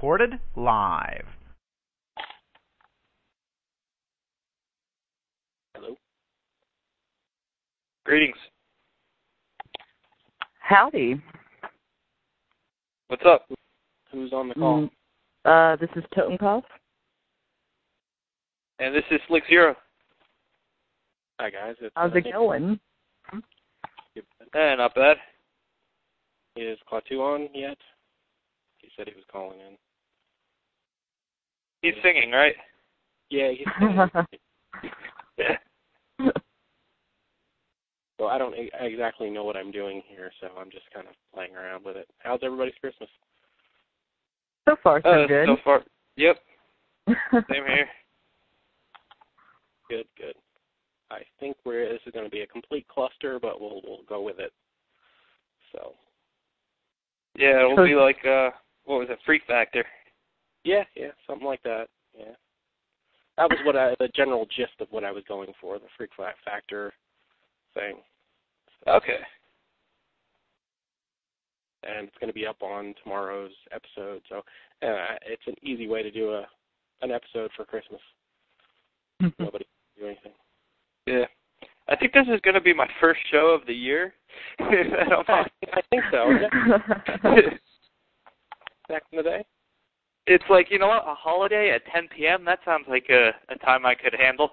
recorded live. Hello. Greetings. Howdy. What's up? Who's on the call? This is Totenkopf. And this is Slick Zero. Hi, guys. How's it going? Not bad. Is Klaatu on yet? He said he was calling in. He's singing, right? Yeah, he's singing. Yeah. So I don't exactly know what I'm doing here, so I'm just kind of playing around with it. How's everybody's Christmas? So far, so good. So far, yep. Same here. Good. I think this is going to be a complete cluster, but we'll go with it. So. Yeah, it'll be like, what was it, Freak Factor? Yeah, something like that, yeah. That was the general gist of what I was going for, the Freak Factor thing. Okay. And it's going to be up on tomorrow's episode, so it's an easy way to do an episode for Christmas. Nobody can do anything. Yeah. I think this is going to be my first show of the year. I think so. Back in the day? It's like, you know what, a holiday at 10 p.m., that sounds like a time I could handle.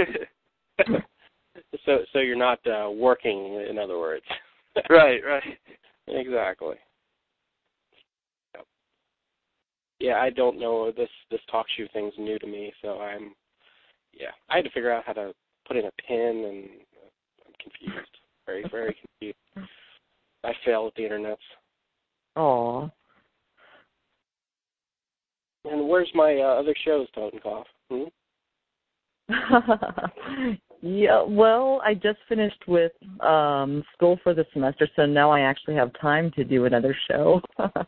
So you're not working, in other words. Right. Exactly. Yep. Yeah, I don't know. This talk show thing's new to me, so I had to figure out how to put in a pin, and I'm confused. Very, very confused. I fail at the internet. Aw. And where's my other shows, Totenkopf? Yeah, well, I just finished with school for the semester, so now I actually have time to do another show.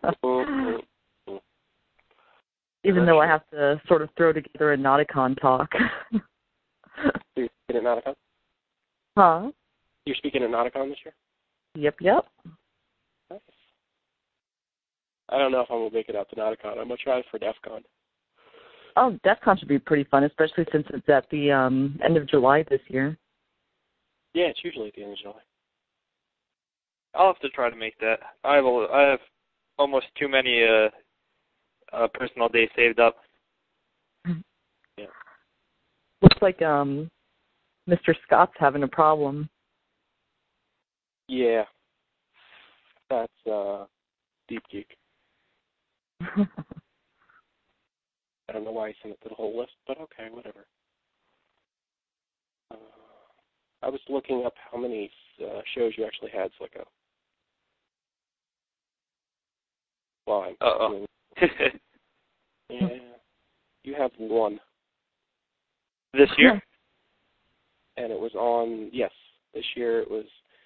Even though I have to sort of throw together a Nauticon talk. You're speaking at Nauticon? Huh? You're speaking at Nauticon this year? Yep. Nice. I don't know if I'm going to make it out to Nauticon. I'm going to try for DEF CON. Oh, DEF CON should be pretty fun, especially since it's at the end of July this year. Yeah, it's usually at the end of July. I'll have to try to make that. I have almost too many personal days saved up. Yeah. Looks like Mr. Scott's having a problem. Yeah. That's Deep Geek. I don't know why he sent it to the whole list, but okay, whatever. I was looking up how many shows you actually had, Slicko. Well, yeah, you have one. This year? And it was on, yes, this year it was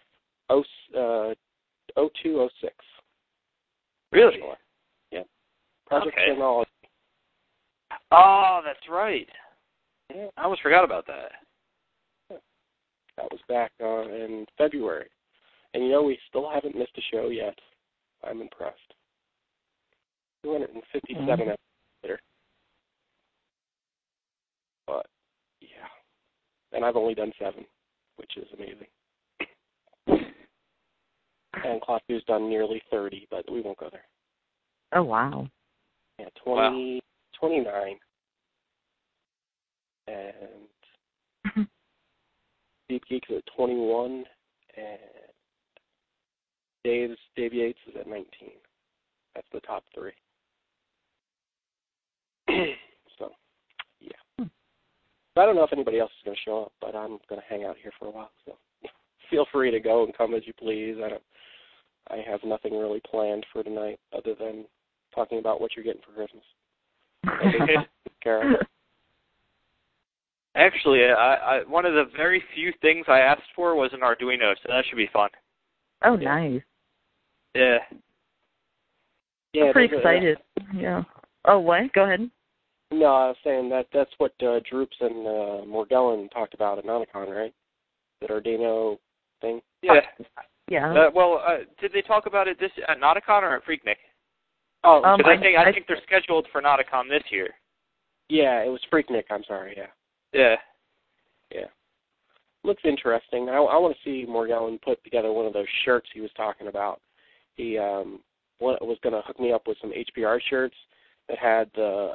0206. Really? Yeah. Project Technology. Oh, that's right. Yeah. I almost forgot about that. Yeah. That was back in February. And we still haven't missed a show yet. I'm impressed. 257 episodes later. But, yeah. And I've only done 7, which is amazing. And Klaatu's done nearly 30, but we won't go there. Oh, wow. Yeah, 29. And Deep Geek's at 21, and Dave Yates is at 19. That's the top 3. So, yeah. I don't know if anybody else is going to show up, but I'm going to hang out here for a while. So, feel free to go and come as you please. I have nothing really planned for tonight other than talking about what you're getting for Christmas. Kara. Actually, one of the very few things I asked for was an Arduino, so that should be fun. Oh, nice. Yeah. I'm pretty excited. Yeah. Oh, what? Go ahead. No, I was saying that's what Droops and Morgellon talked about at Nauticon, right? That Arduino thing? Yeah. Yeah. Did they talk about it at Nauticon or at Freaknik? Oh, because I think they're scheduled for Nauticon this year. Yeah, it was Freaknik. I'm sorry. Yeah. Yeah. Yeah. Looks interesting. I want to see Morgellon put together one of those shirts he was talking about. He was going to hook me up with some HPR shirts that had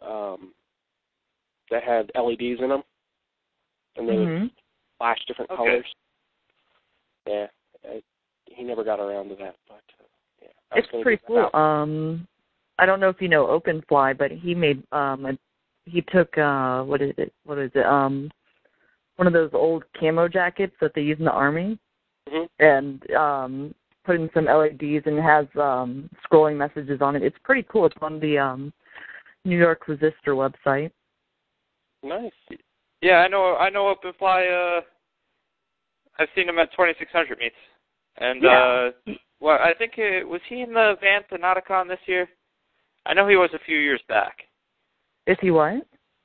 LEDs in them, and they would flash different colors. Yeah. He never got around to that, but yeah. It's pretty cool. I don't know if you know OpenFly, but he made he took what is it? One of those old camo jackets that they use in the Army, and put in some LEDs and has scrolling messages on it. It's pretty cool. It's on the New York Resistor website. Nice. Yeah, I know OpenFly. I've seen him at 2600 meets, and well, I think was he in the van to Nauticon this year? I know he was a few years back. Is he what?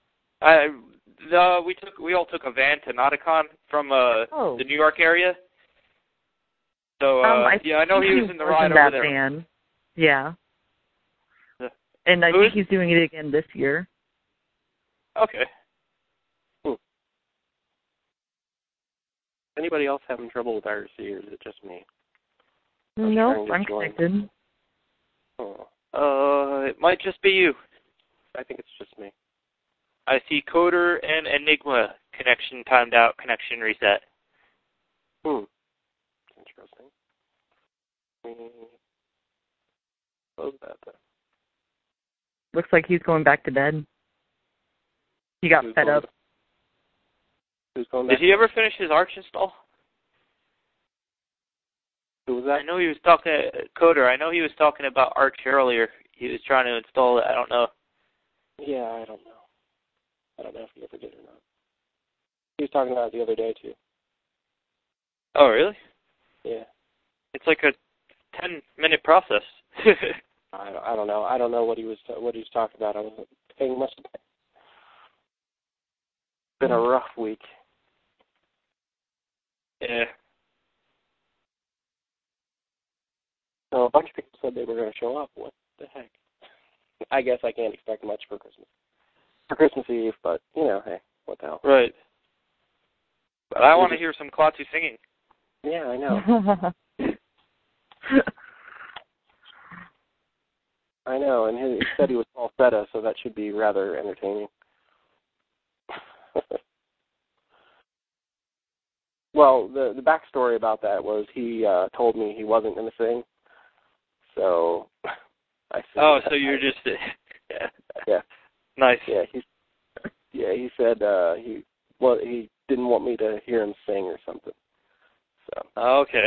We all took a van to Nauticon from the New York area. So I know he was in the ride over there. Van. Yeah. And I think he's doing it again this year. Okay. Anybody else having trouble with IRC, or is it just me? No, I'm connected. It might just be you. I think it's just me. I see Coder and Enigma connection timed out, connection reset. Interesting. Close that then. Looks like he's going back to bed. He got fed up. Who's going back? Did he ever finish his Arch install? Who was that? I know he was talking Coder. I know he was talking about Arch earlier. He was trying to install it. I don't know. Yeah, I don't know. I don't know if he ever did or not. He was talking about it the other day too. Oh, really? Yeah. It's like a 10-minute process. I don't know. I don't know what he was talking about. I wasn't paying much attention. It's been a rough week. Yeah. So a bunch of people said they were going to show up. What the heck? I guess I can't expect much for Christmas. For Christmas Eve, but, hey, what the hell. Right. But I want to hear some Klaatu singing. Yeah, I know. I know, and he said he was falsetto, so that should be rather entertaining. Well, the backstory about that was he told me he wasn't going to sing, so I said... Oh, so you're just... Yeah. Nice. Yeah, he said he didn't want me to hear him sing or something. So. Okay.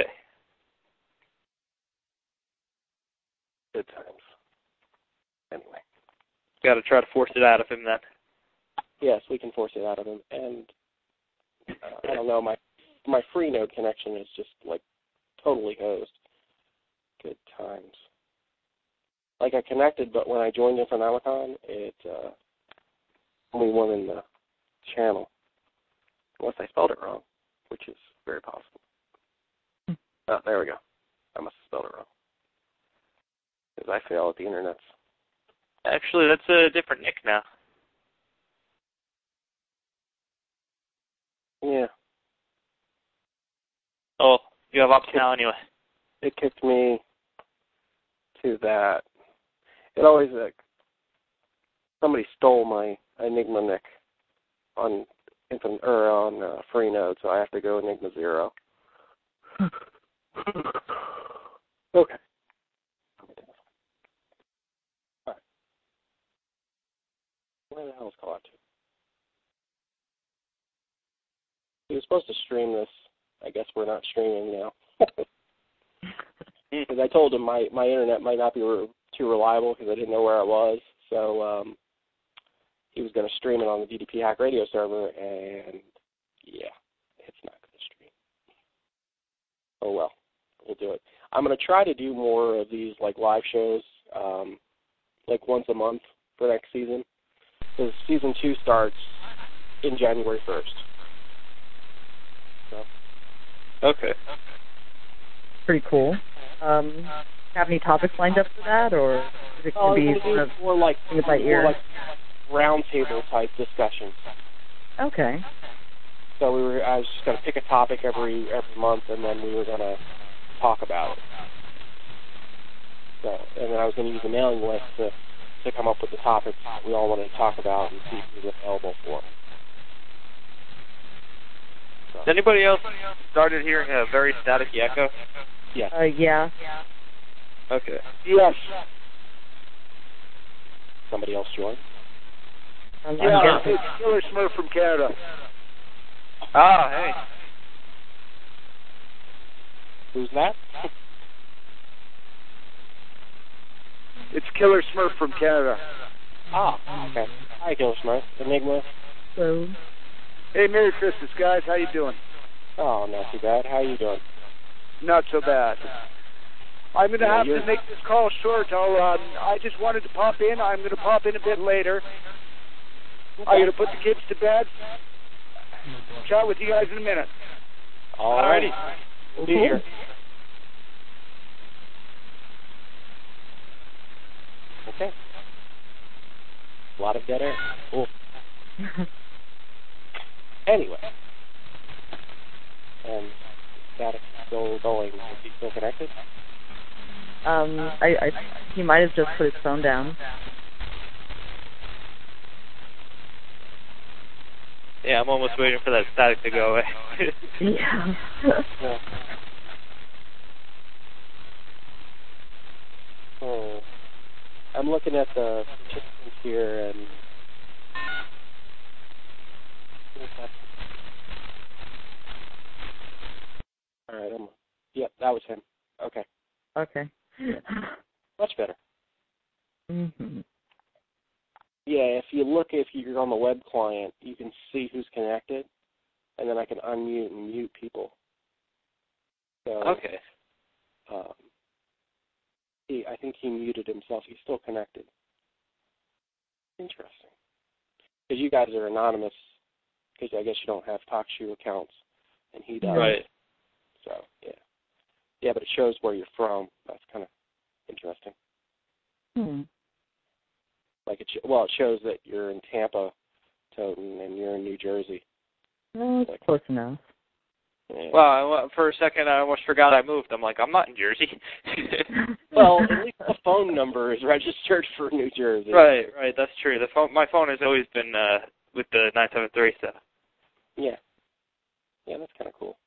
Good times. Anyway. Got to try to force it out of him then. Yes, we can force it out of him. And I don't know, my Freenode connection is just like totally hosed. Good times. Like I connected, but when I joined Infonomicon, it only one in the channel. Unless I spelled it wrong, which is very possible. Oh, there we go. I must have spelled it wrong. Because I fail at the internets. Actually, that's a different nick now. Yeah. Oh, you have option now anyway. It kicked me to that. It always, somebody stole my Enigma nick on Freenode, so I have to go Enigma 0. Okay. All right. Where the hell is Klaatu? He was supposed to stream this. I guess we're not streaming now. Because I told him my internet might not be too reliable because I didn't know where I was. So he was going to stream it on the DDP Hack Radio server, and yeah, it's not going to stream. Oh well, we'll do it. I'm going to try to do more of these like live shows, like once a month for next season. Because season 2 starts in January 1st. So. Okay. Pretty cool. Have any topics lined up for that, or? It can be sort of more like ear. Roundtable type discussions. Okay. So I was just going to pick a topic every month, and then we were going to talk about it. So, and then I was going to use the mailing list to come up with the topics we all wanted to talk about and see who's available for. So. Has anybody else started hearing a very staticky echo? Yes. Yeah. Okay. Yes. Somebody else join? Yeah, it's Killer Smurf from Canada. Ah, hey. Who's that? It's Killer Smurf from Canada. Ah, okay. Hi, Killer Smurf. Enigma. So. Hey, Merry Christmas, guys. How you doing? Oh, not too bad. How you doing? Not so bad. I'm going to have to make this call short. I just wanted to pop in. I'm going to pop in a bit later. Okay. I'm going to put the kids to bed. Chat with you guys in a minute. Alrighty. We'll be here. Okay. A lot of dead air. Cool. Anyway. And static still going. Is he still connected? He might have just put his phone down. Yeah, I'm almost waiting for that static to go away. Yeah. Yeah. Oh. I'm looking at the participants here, and all right. Yep, that was him. Okay. Okay. Much better. Mm-hmm. Yeah, if you're on the web client, you can see who's connected, and then I can unmute and mute people. So, okay. I think he muted himself. He's still connected. Interesting. Because you guys are anonymous, because I guess you don't have TalkShoe accounts, and he does. Right. So, yeah. Yeah, but it shows where you're from. That's kind of interesting. Hmm. Like it shows that you're in Tampa, Toten, and you're in New Jersey. No, it's close enough. Yeah. Well, for a second, I almost forgot I moved. I'm like, I'm not in Jersey. Well, at least the phone number is registered for New Jersey. Right. That's true. My phone has always been with the 973 stuff. Yeah. Yeah, that's kind of cool.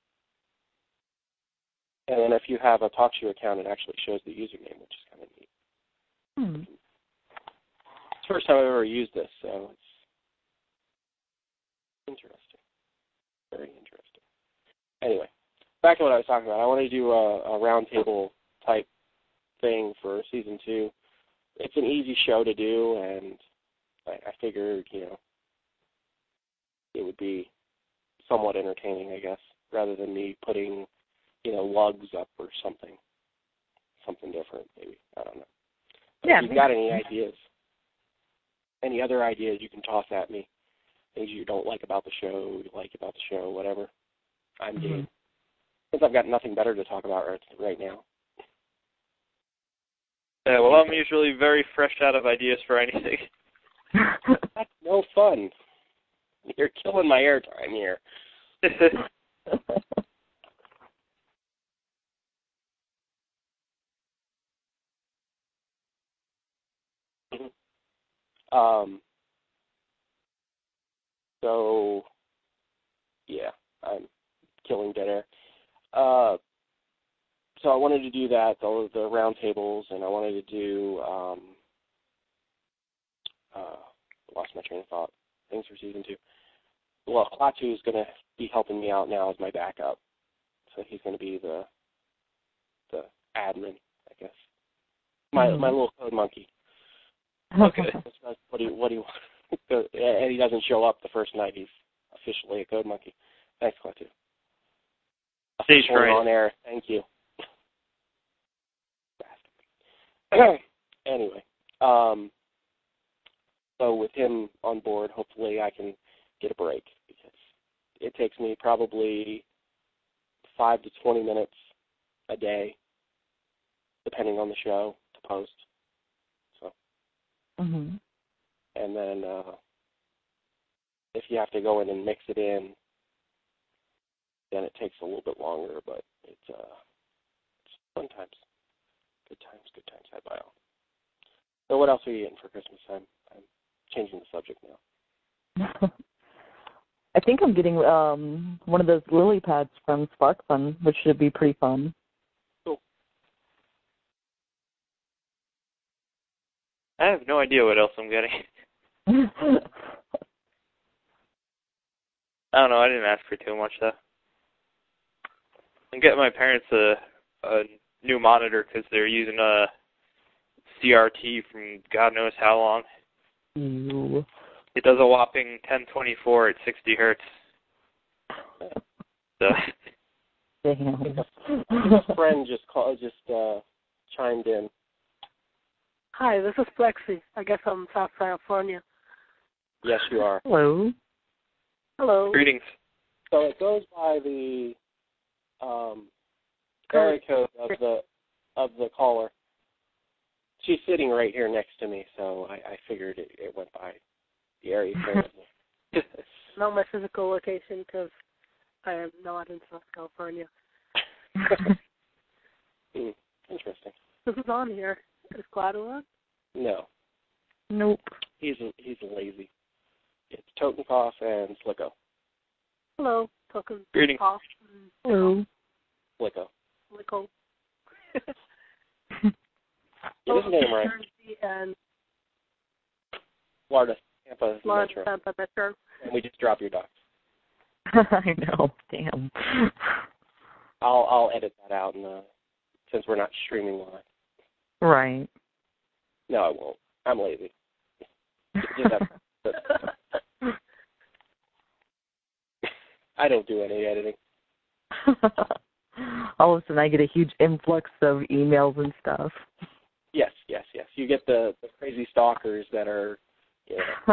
And then if you have a TalkShoe account, it actually shows the username, which is kind of neat. Hmm. It's the first time I've ever used this, so it's interesting. Very interesting. Anyway, back to what I was talking about. I want to do a roundtable type thing for season 2. It's an easy show to do, and I figured, it would be somewhat entertaining, I guess, rather than me putting, lugs up or something different, maybe. I don't know. But Yeah. if you've got any ideas, any other ideas you can toss at me, things you don't like about the show, you like about the show, whatever, I'm game. Since I've got nothing better to talk about right now. Yeah, well, I'm usually very fresh out of ideas for anything. That's no fun. You're killing my airtime here. So, yeah, I'm killing dead air. So I wanted to do that, the roundtables, and I wanted to do, lost my train of thought, things for season 2. Well, Klaatu is going to be helping me out now as my backup. So he's going to be the admin, I guess. My little code monkey. Okay. What do you want? And he doesn't show up the first night. He's officially a code monkey. Thanks, Klaatu. Officially on air. Thank you. Anyway, so with him on board, hopefully I can get a break, because it takes me probably 5 to 20 minutes a day, depending on the show, to post. So Mm-hmm. And then if you have to go in and mix it in, then it takes a little bit longer, but it's fun times. Good times had by all. So what else are you getting for Christmas? I'm changing the subject now. I think I'm getting one of those lily pads from Spark Fun, which should be pretty fun. Cool. I have no idea what else I'm getting. I don't know. I didn't ask for too much, though. I'm getting my parents a new monitor because they're using a CRT from God knows how long. Ew. It does a whopping 1024 at 60 hertz. So. Damn. A friend just chimed in. Hi, this is Plexi. I guess I'm South California. Yes, you are. Hello. Hello. Greetings. So it goes by the area code of the caller. She's sitting right here next to me, so I figured it went by the area code. Not my physical location because I am not in South California. Interesting. This is on here. Is Glado on? No. Nope. He's lazy. It's Totenkopf and Slicko. Hello, Totenkopf. Greetings. Hello. Slicko. Slicko. Get his name right. And Florida, Tampa, Florida, Metro. Tampa, Metro. And we just drop your docs. I know. Damn. I'll edit that out since we're not streaming live. Right. No, I won't. I'm lazy. Just have I don't do any editing. All of a sudden, I get a huge influx of emails and stuff. Yes. You get the crazy stalkers that are. Yeah.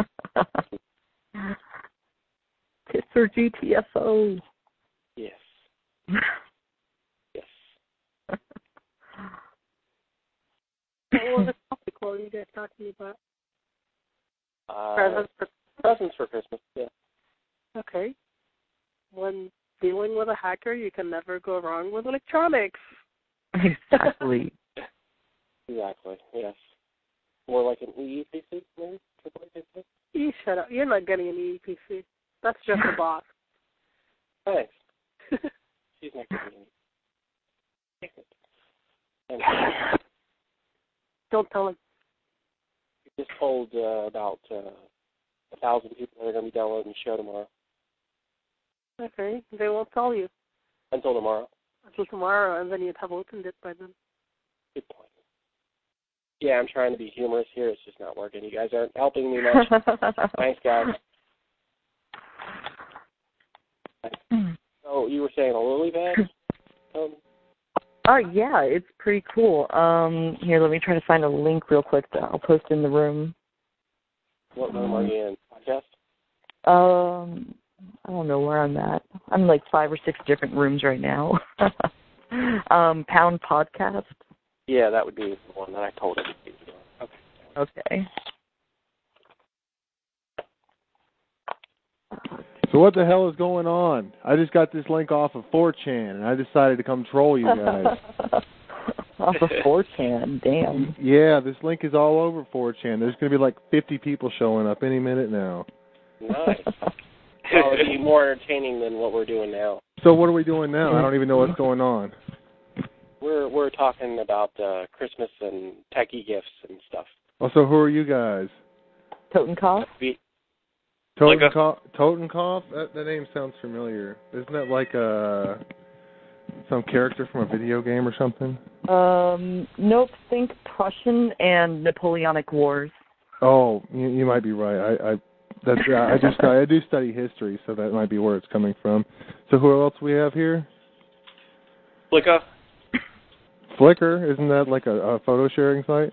Tisser GTFO. Yes. Yes. What was the topic? What were you guys talking about? Presents for Christmas. Yeah. Okay. When dealing with a hacker, you can never go wrong with electronics. Exactly. Exactly. Yes. More like an EEPC, maybe? You shut up. You're not getting an EEPC. That's just a boss. Thanks. She's not getting any. Don't tell him. We just told about 1,000 people that are going to be downloading the show tomorrow. Okay. They won't tell you. Until tomorrow. Until tomorrow, and then you'd have opened it by then. Good point. Yeah, I'm trying to be humorous here. It's just not working. You guys aren't helping me much. Thanks, guys. So you were saying a lily pad? Yeah, it's pretty cool. Here, let me try to find a link real quick that I'll post in the room. What room are you in? Podcast? I don't know where I'm at. I'm in like 5 or 6 different rooms right now. Pound Podcast. Yeah, that would be the one that I told him. Okay. So what the hell is going on? I just got this link off of 4chan, and I decided to come troll you guys. Off of 4chan, damn. Yeah, this link is all over 4chan. There's going to be like 50 people showing up any minute now. Nice. Well, it'll be more entertaining than what we're doing now. So what are we doing now? I don't even know what's going on. We're talking about Christmas and techie gifts and stuff. Oh, so who are you guys? Totenkopf? Totenkopf? That name sounds familiar. Isn't that like some character from a video game or something? Nope. Think Prussian and Napoleonic Wars. Oh, you might be right. I do study history, so that might be where it's coming from. So who else we have here? Flickr. Flickr? Isn't that like a photo sharing site?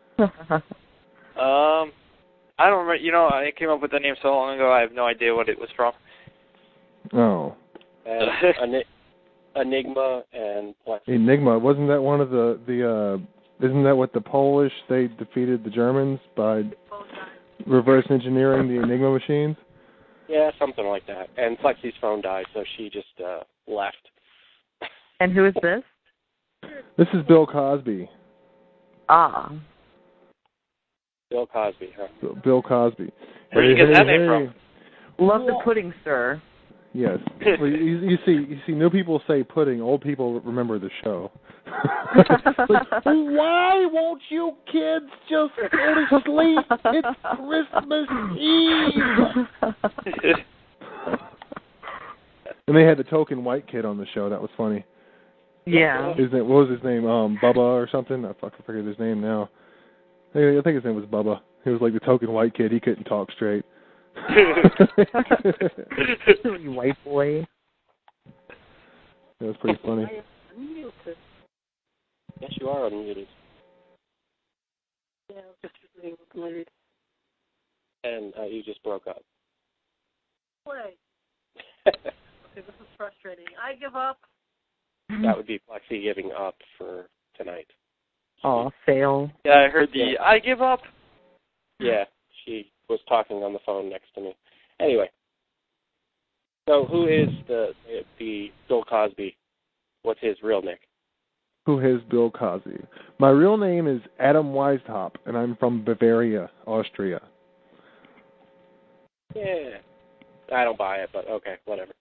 I don't remember. You know, I came up with the name so long ago, I have no idea what it was from. Oh. And Enigma and Plex. Enigma. Wasn't that one of the Isn't that what the Polish, they defeated the Germans by reverse engineering the Enigma machines? Yeah, something like that. And Plexi's phone died, so she just left. And who is this? This is Bill Cosby. Ah. Bill Cosby, huh? Bill Cosby. Where did you get that name from? Love the pudding, sir. Yes. Well, you see, new people say pudding. Old people remember the show. Like, why won't you kids just go to sleep? It's Christmas Eve. And they had the token white kid on the show. That was funny. Yeah. What was his name? Bubba or something? I fucking forget his name now. I think his name was Bubba. He was like the token white kid. He couldn't talk straight. You white boy. That was pretty funny. Yes, you are unmuted. Yeah, just muted. And you just broke up. Play. Okay, this is frustrating. I give up. That would be Plexi giving up for tonight. Oh, fail. Yeah, I heard the I give up. Yeah, she was talking on the phone next to me. Anyway, so who is the Bill Cosby? What's his real nick? Who is Bill Cosby? My real name is Adam Weishaupt, and I'm from Bavaria, Austria. Yeah. I don't buy it, but okay, whatever.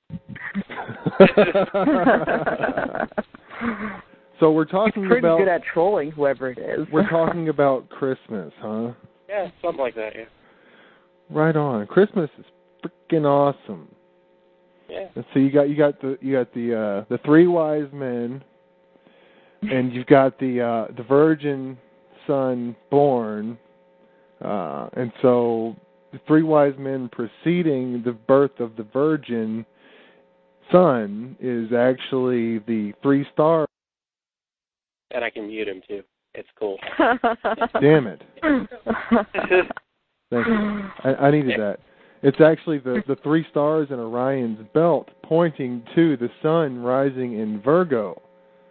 So we're talking He's pretty about... good at trolling whoever it is. We're talking about Christmas, huh? Yeah, something like that, yeah. Right on. Christmas is freaking awesome. Yeah. And so you got the three wise men, and you've got the virgin son born, and so the three wise men preceding the birth of the virgin son is actually the 3 stars. And I can mute him too. It's cool. Damn it. Thank you. I needed that. It's actually the 3 stars in Orion's belt pointing to the sun rising in Virgo.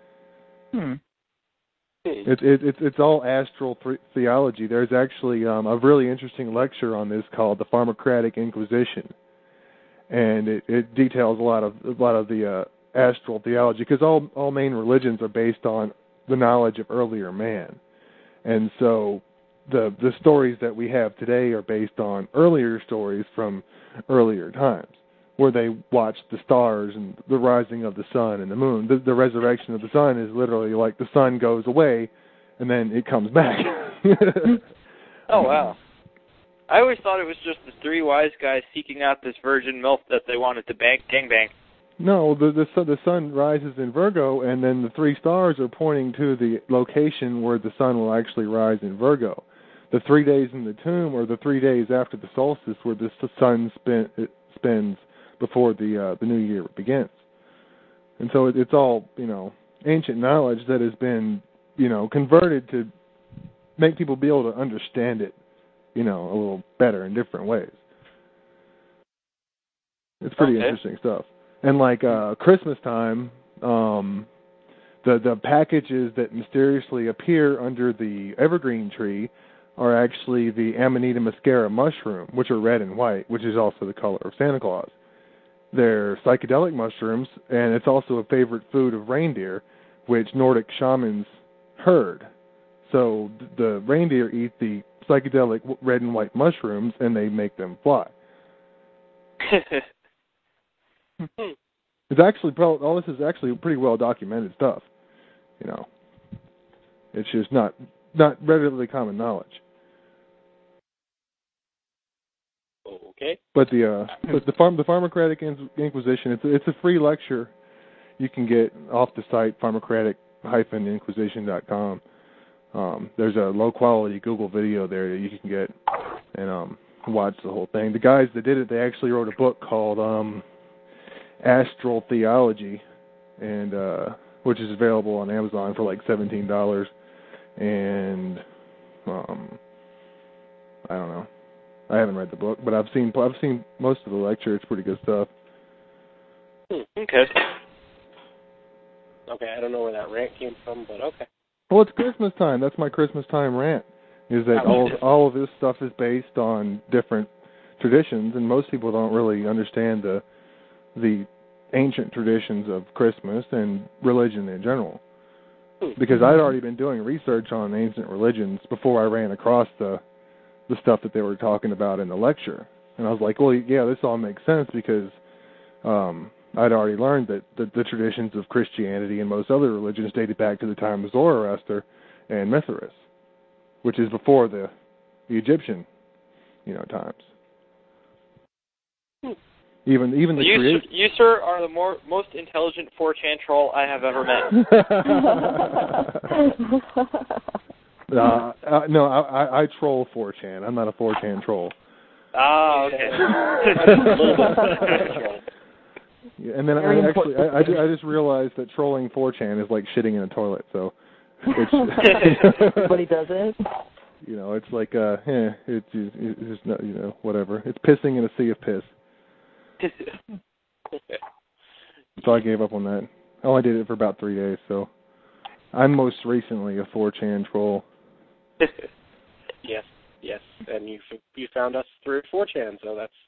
It's all astral theology. There's actually a really interesting lecture on this called The Pharmocratic Inquisition, and it details a lot of the astral theology, because all main religions are based on the knowledge of earlier man, and so the stories that we have today are based on earlier stories from earlier times, where they watched the stars and the rising of the sun and the moon. The resurrection of the sun is literally like the sun goes away and then it comes back. Oh, wow. I always thought it was just the 3 wise guys seeking out this virgin milk that they wanted to gangbang. No, the sun rises in Virgo, and then the 3 stars are pointing to the location where the sun will actually rise in Virgo. The 3 days in the tomb are the 3 days after the solstice, where the sun spends before the new year begins. And so it's all, ancient knowledge that has been, converted to make people be able to understand it, a little better in different ways. It's pretty interesting stuff. And like Christmas time, the packages that mysteriously appear under the evergreen tree are actually the Amanita muscaria mushroom, which are red and white, which is also the color of Santa Claus. They're psychedelic mushrooms, and it's also a favorite food of reindeer, which Nordic shamans herd. So the reindeer eat the psychedelic red and white mushrooms, and they make them fly. It's actually all this is actually pretty well documented stuff. It's just not readily common knowledge. Okay. But the Pharmocratic Inquisition, it's a free lecture you can get off the site pharmocratic-inquisition.com. There's a low quality Google video there that you can get and watch the whole thing. The guys that did it, they actually wrote a book called Astral Theology, and which is available on Amazon for like $17. And I don't know. I haven't read the book, but I've seen most of the lecture. It's pretty good stuff. Okay. Okay, I don't know where that rant came from, but okay. Well, it's Christmas time. That's my Christmas time rant. Is that all of this stuff is based on different traditions, and most people don't really understand the ancient traditions of Christmas and religion in general. Because I'd already been doing research on ancient religions before I ran across the stuff that they were talking about in the lecture. And I was like, well, yeah, this all makes sense because I'd already learned that the traditions of Christianity and most other religions dated back to the time of Zoroaster and Mithras, which is before the Egyptian, times. Even the you, sir, are the most intelligent 4chan troll I have ever met. No, I troll 4chan. I'm not a 4chan troll. Ah, okay. Yeah, and then I just realized that trolling 4chan is like shitting in a toilet. So it's everybody does it. It's like it's just not, whatever. It's pissing in a sea of piss. So I gave up on that. I only did it for about 3 days, so I'm most recently a 4chan troll. Yes, and you found us through 4chan, so that's,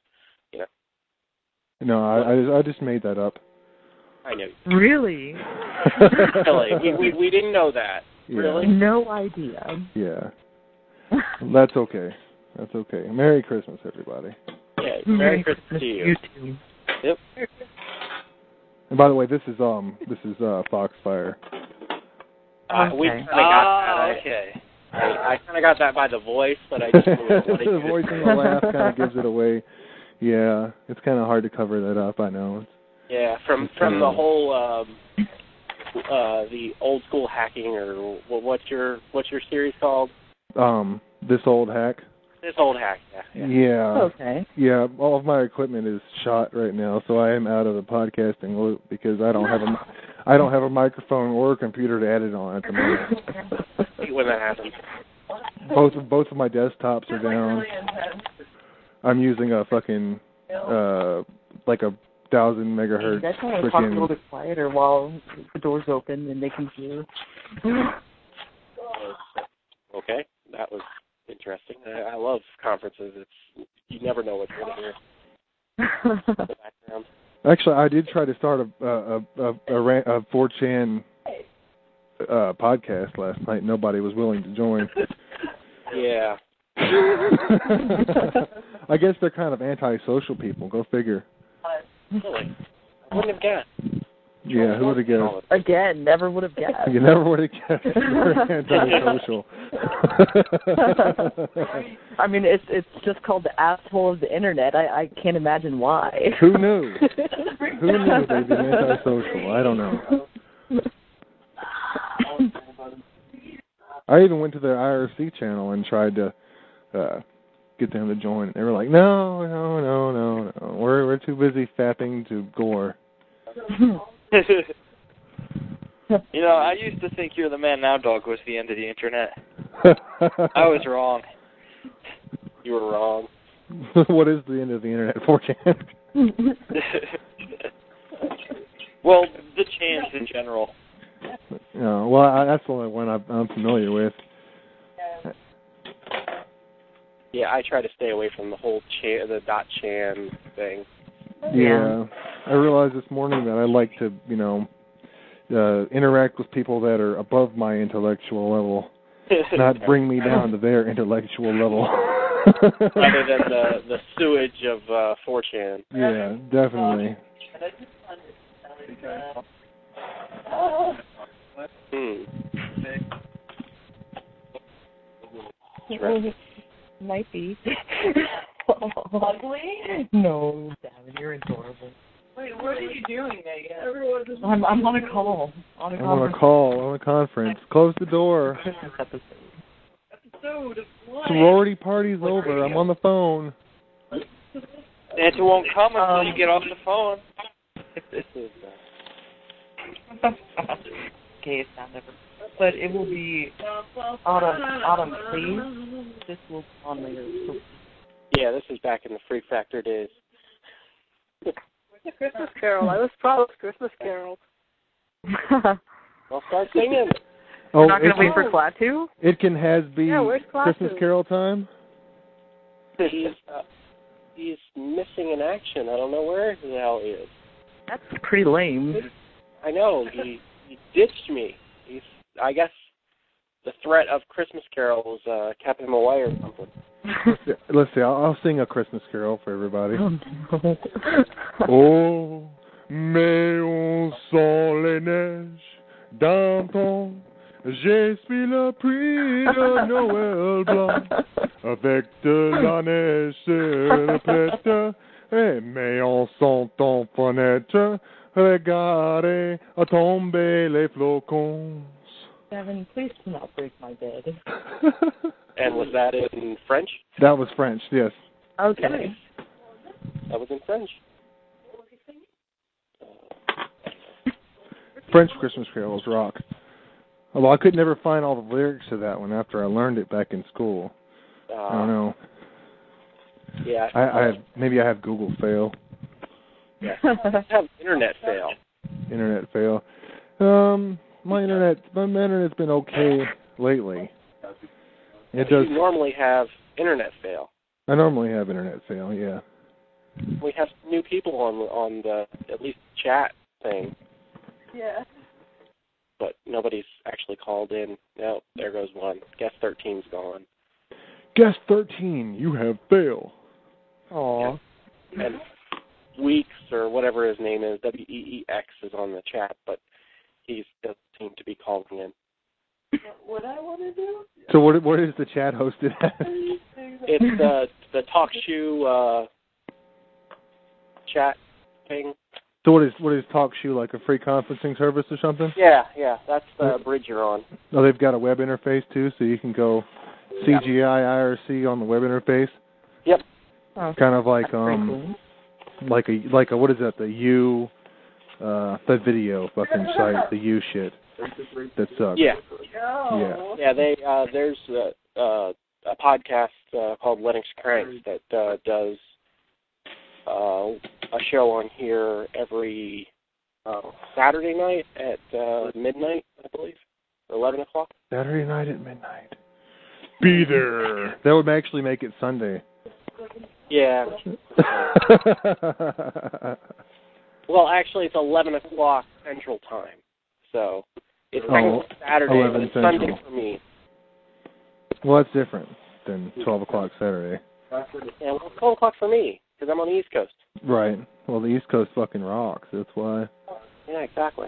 No, I just made that up. I know. Really? Really? We didn't know that. Yeah. Really? No idea. Yeah. That's okay. That's okay. Merry Christmas, everybody. Yeah, Merry Christmas to you. You too. Yep. And by the way, this is Foxfire. We kind of got that. Okay. I kind of got that by the voice, but I just the voice and the laugh kind of gives it away. Yeah, it's kind of hard to cover that up. I know. Yeah, from the whole the old school hacking, or what's your series called? This Old Hack. This Old Hack. Yeah. Yeah. Okay. Yeah, all of my equipment is shot right now, so I am out of the podcasting loop because I don't have a microphone or a computer to edit on at the moment. When that happens. Both of my desktops are down. I'm using a fucking like a 1,000 megahertz. That's why I talk a little bit quieter while the door's open and they can hear. Okay, that was interesting. I love conferences. You never know what you're going to hear. The background. Actually, I did try to start a 4chan podcast last night. Nobody was willing to join. Yeah. I guess they're kind of antisocial people. Go figure. Really? I wouldn't have guessed. Yeah, who would have guessed? Again, never would have guessed. You never would have guessed. They're antisocial. I mean, it's just called the asshole of the internet. I can't imagine why. Who knew? Who knew they'd be antisocial? I don't know. I even went to their IRC channel and tried to get them to join. They were like, no. We're too busy fapping to gore. I used to think You're the Man Now Dog was the end of the internet. I was wrong. You were wrong. What is the end of the internet, 4chan? Well, the chans in general. Well, that's the only one I'm familiar with. Yeah, I try to stay away from the whole the .chan thing. Yeah. I realized this morning that I like to, interact with people that are above my intellectual level, not bring me down to their intellectual level. Rather than the sewage of 4chan. Yeah, definitely. Might be. Ugly? No, Davin, you're adorable. Wait, what are you doing, Megan? I'm on a call. I'm on a call, on a conference. Close the door. Christmas episode. Episode of what? Sorority party's over. I'm on the phone. Santa won't come until you get off the phone. Okay, it's not never. But it will be autumn, please. This will be on later. Yeah, this is back in the Freak Factor days. The Christmas Carol. I was proud of Christmas Carol. Well, start singing. You're not going to wait for Klaatu? It can be where's Klaatu? Christmas Carol time? He's missing in action. I don't know where the hell he is. That's pretty lame. I know. He ditched me. I guess the threat of Christmas carols kept him away or something. Let's see. I'll sing a Christmas Carol for everybody. Oh, Oh, mais on sent les neiges d'un temps. Je suis le prix de Noël blanc. Avec de la neige sur le prêtre. Mais on sent ton fenêtre. Regardez à tomber les flocons. Devin, please do not break my bed. And was that in French? That was French, yes. Okay. That was in French. French Christmas carols rock. Although I could never find all the lyrics to that one after I learned it back in school. I don't know. Yeah. Maybe I have Google fail. Yeah. I have internet fail. Internet fail. My internet's been okay lately. It does. You normally have internet fail. I normally have internet fail. Yeah. We have new people on the at least chat thing. Yeah. But nobody's actually called in. No, there goes one. Guest 13's gone. Guest 13, you have failed. Aw. And Weeks, or whatever his name is, WEEX, is on the chat, but he doesn't seem to be calling in. What I want to do? So what is the chat hosted at? It's the TalkShoe chat thing. So what is TalkShoe, like a free conferencing service or something? Yeah, that's the bridge you're on. Oh, they've got a web interface too, so you can go CGI IRC on the web interface. Yep. Oh, kind of like cool. like a what is that? The video fucking site, the U shit. That sucks. Yeah. Oh. Yeah. They there's a podcast called Linux Cranks that does a show on here every Saturday night at midnight, I believe, or 11 o'clock. Saturday night at midnight. Be there. That would actually make it Sunday. Yeah. Well, actually, it's 11 o'clock Central Time, so it's Saturday, but it's Central. Sunday for me. Well, that's different than 12 o'clock Saturday. Yeah, well, it's 12 o'clock for me, because I'm on the East Coast. Right. Well, the East Coast fucking rocks. That's why. Yeah, exactly.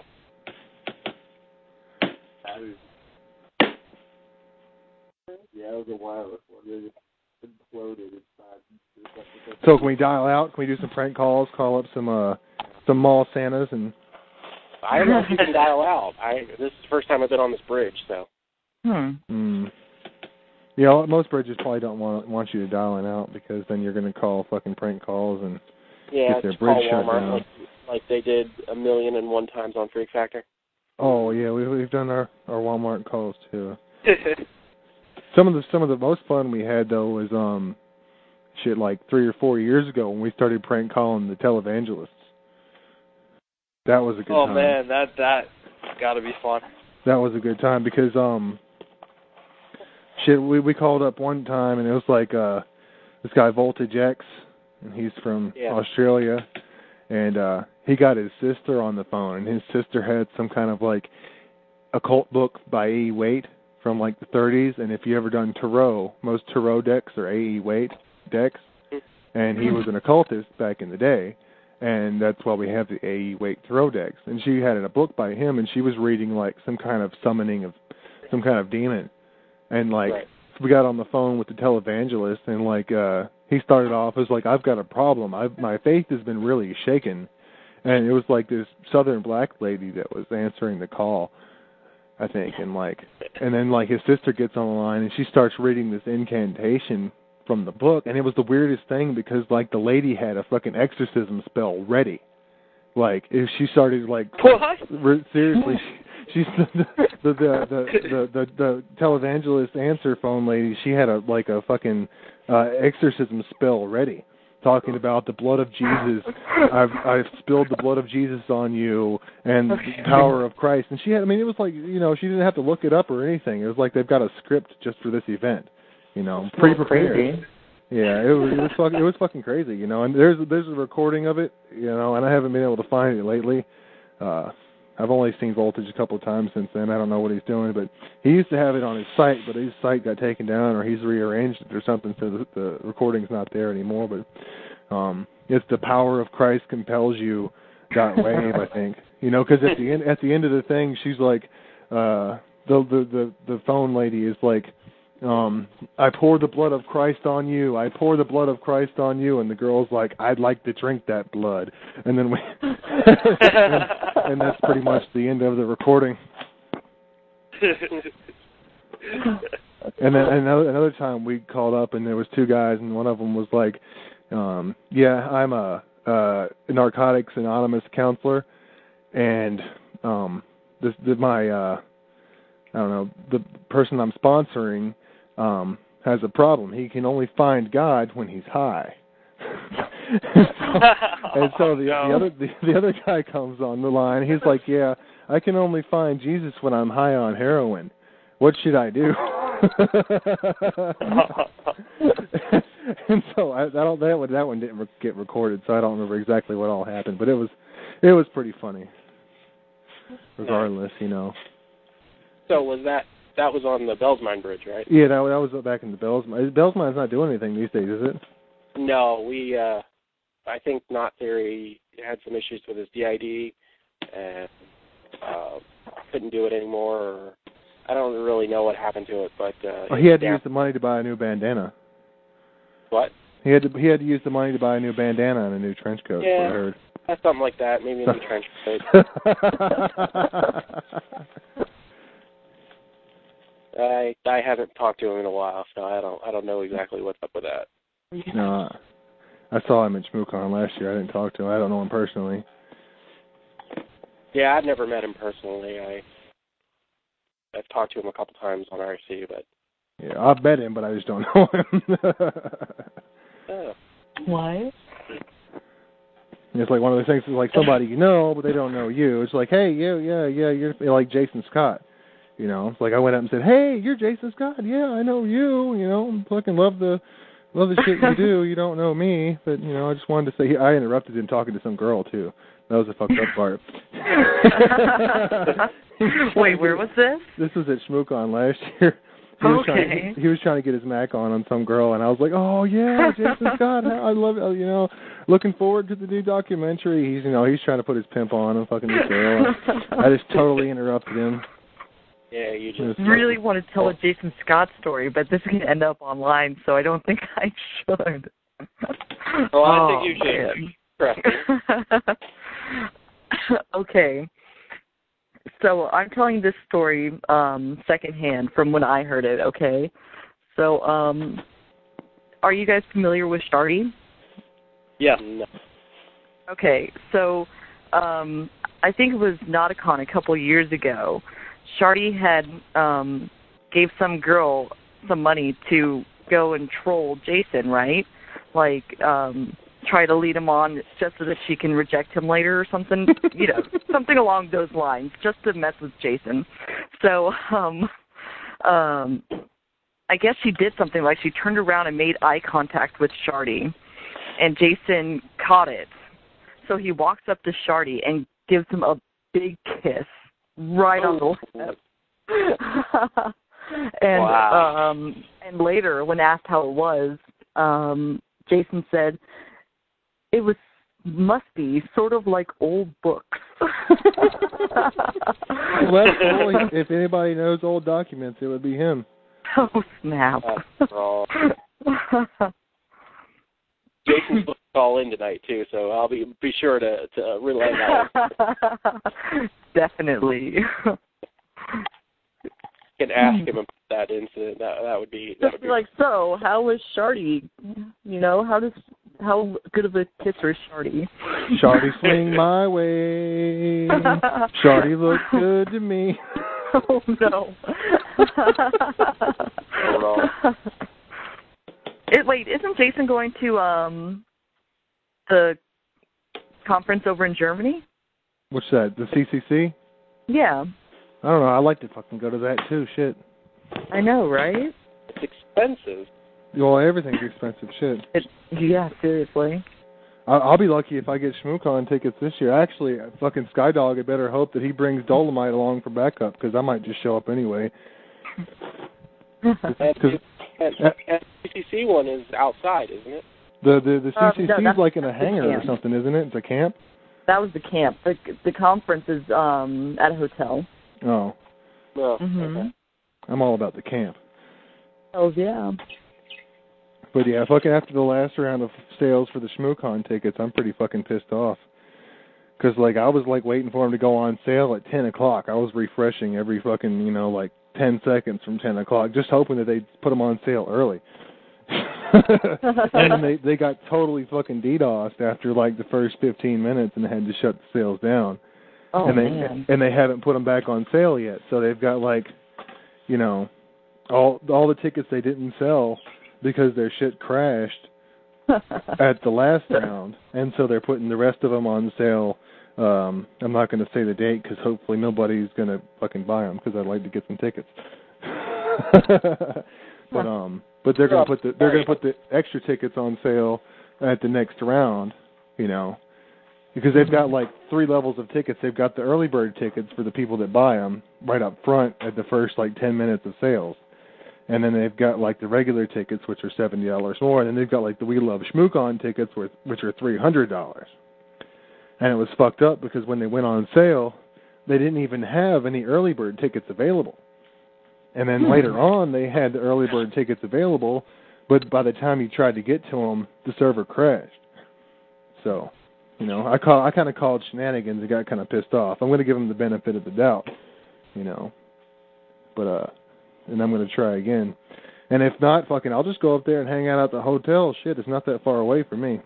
Yeah, it was a wireless one. It imploded inside. So can we dial out? Can we do some prank calls? Call up some mall Santas and. I don't know if you can dial out. This is the first time I've been on this bridge, so. Yeah, most bridges probably don't want you to dial in out because then you're going to call fucking prank calls and get their bridge shut down. Like they did 1,000,001 times on Freak Factor. Oh yeah, we've done our Walmart calls too. Some of the most fun we had though was shit like 3 or 4 years ago when we started prank calling the televangelists. That was a good time. Oh man, that got to be fun. That was a good time because we called up one time and it was like this guy Voltage X, and he's from Australia, and he got his sister on the phone, and his sister had some kind of like occult book by A.E. Waite from like the 30s, and if you ever done tarot, most tarot decks are A.E. Waite decks, and he was an occultist back in the day, and that's why we have the A.E. Waite tarot decks, and she had a book by him, and she was reading like some kind of summoning of some kind of demon, and like we got on the phone with the televangelist, and like he started off as like, I've got a problem, my faith has been really shaken, and it was like this southern black lady that was answering the call, I think, and then like his sister gets on the line and she starts reading this incantation from the book, and it was the weirdest thing because like the lady had a fucking exorcism spell ready. Like if she started like seriously, she's the televangelist answer phone lady. She had a fucking exorcism spell ready. talking about the blood of Jesus. I've spilled the blood of Jesus on you and the power of Christ. And she had, I mean, it was like, you know, she didn't have to look it up or anything. It was like they've got a script just for this event, you know, pre-prepared. Crazy. Yeah, it was fucking crazy, you know. And there's a recording of it, you know, and I haven't been able to find it lately. I've only seen Voltage a couple of times since then. I don't know what he's doing, but he used to have it on his site, but his site got taken down or he's rearranged it or something, so the recording's not there anymore. But it's the power of Christ compels you. .wave, I think, you know, because at the end of the thing, she's like, the phone lady is like, I pour the blood of Christ on you. I pour the blood of Christ on you. And the girl's like, I'd like to drink that blood. And then and that's pretty much the end of the recording. And then another time we called up and there was two guys and one of them was like, yeah, I'm a Narcotics Anonymous counselor, and my I don't know, the person I'm sponsoring has a problem. He can only find God when he's high. and so the other guy comes on the line. He's like, "Yeah, I can only find Jesus when I'm high on heroin. What should I do?" And so that one didn't get recorded, so I don't remember exactly what all happened. But it was pretty funny. Regardless, you know. So was that was on the Bellsmine Bridge, right? Yeah, that was back in the Bellsmine. Bellsmine's not doing anything these days, is it? No, we. I think Knot Theory had some issues with his DID and couldn't do it anymore. Or I don't really know what happened to it, but he had to use the money to buy a new bandana. What? He had to use the money to buy a new bandana and a new trench coat. Yeah, what I heard. Something like that. Maybe a new trench coat. I haven't talked to him in a while, so I don't know exactly what's up with that. No, I saw him at ShmooCon last year. I didn't talk to him. I don't know him personally. Yeah, I've never met him personally. I've talked to him a couple times on RC, but yeah, I've met him, but I just don't know him. Oh. Why? It's like one of those things. It's like somebody you know, but they don't know you. It's like, hey, yeah, you're like Jason Scott. You know, it's like I went up and said, hey, you're Jason Scott. Yeah, I know you. You know, fucking love the shit you do. You don't know me, but you know, I just wanted to say I interrupted him talking to some girl too. That was the fucked up part. Wait, where was this? This was at ShmooCon last year. He was trying to get his Mac on some girl, and I was like, oh yeah, Jason Scott, I love it. You know, looking forward to the new documentary. He's trying to put his pimp on and fucking this girl. I just totally interrupted him. Yeah, you just really want to tell a Jason Scott story, but this is going to end up online, so I don't think I should. Well, I think you should. Okay. So I'm telling this story secondhand from when I heard it, okay? So are you guys familiar with Shardy? Yeah. Okay, so I think it was Nauticon a couple years ago. Shardy had gave some girl some money to go and troll Jason, right? Like, try to lead him on just so that she can reject him later or something, you know, something along those lines, just to mess with Jason. So, I guess she did something like she turned around and made eye contact with Shardy, and Jason caught it. So he walks up to Shardy and gives him a big kiss right on the lip. And wow. And later, when asked how it was, Jason said, it must be sort of like old books. Well, that's cool. If anybody knows old documents, it would be him. Oh, snap. Jason's supposed to call in tonight, too, so I'll be sure to relay that. Definitely. Can ask him about that incident. That would be like, so how was Shardy? You know, how good of a kisser is Shardy? Shardy swing my way. Shardy look good to me. Oh no. Wait, isn't Jason going to The conference over in Germany? What's that? The CCC? Yeah. I don't know. I'd like to fucking go to that too. Shit. I know, right? It's expensive. Well, everything's expensive. Shit. Yeah, seriously. I'll be lucky if I get ShmooCon tickets this year. Actually, fucking Skydog had better hope that he brings Dolomite along for backup, because I might just show up anyway. And CCC one is outside, isn't it? The CCC is like in a the hangar or camp. something, isn't it? It's a camp? That was the camp. The conference is at a hotel. Oh. No. Okay. I'm all about the camp. Oh, yeah. But yeah, fucking after the last round of sales for the ShmooCon tickets, I'm pretty fucking pissed off. Because, like, I was, like, waiting for them to go on sale at 10 o'clock. I was refreshing every fucking, 10 seconds from 10 o'clock, just hoping that they'd put them on sale early. And they got totally fucking DDoSed after, like, the first 15 minutes and had to shut the sales down. Oh, man. And they haven't put them back on sale yet. So they've got, like, all the tickets they didn't sell because their shit crashed at the last round, and so they're putting the rest of them on sale. I'm not going to say the date because hopefully nobody's going to fucking buy them because I'd like to get some tickets. But they're going to put the extra tickets on sale at the next round, because they've got like 3 levels of tickets. They've got the early bird tickets for the people that buy them right up front at the first like 10 minutes of sales. And then they've got, like, the regular tickets, which are $70 more. And then they've got, like, the We Love ShmooCon tickets, which are $300. And it was fucked up because when they went on sale, they didn't even have any early bird tickets available. And then later on, they had the early bird tickets available, but by the time you tried to get to them, the server crashed. So, I kind of called shenanigans and got kind of pissed off. I'm going to give them the benefit of the doubt, But, and I'm going to try again. And if not, fucking, I'll just go up there and hang out at the hotel. Shit, it's not that far away from me.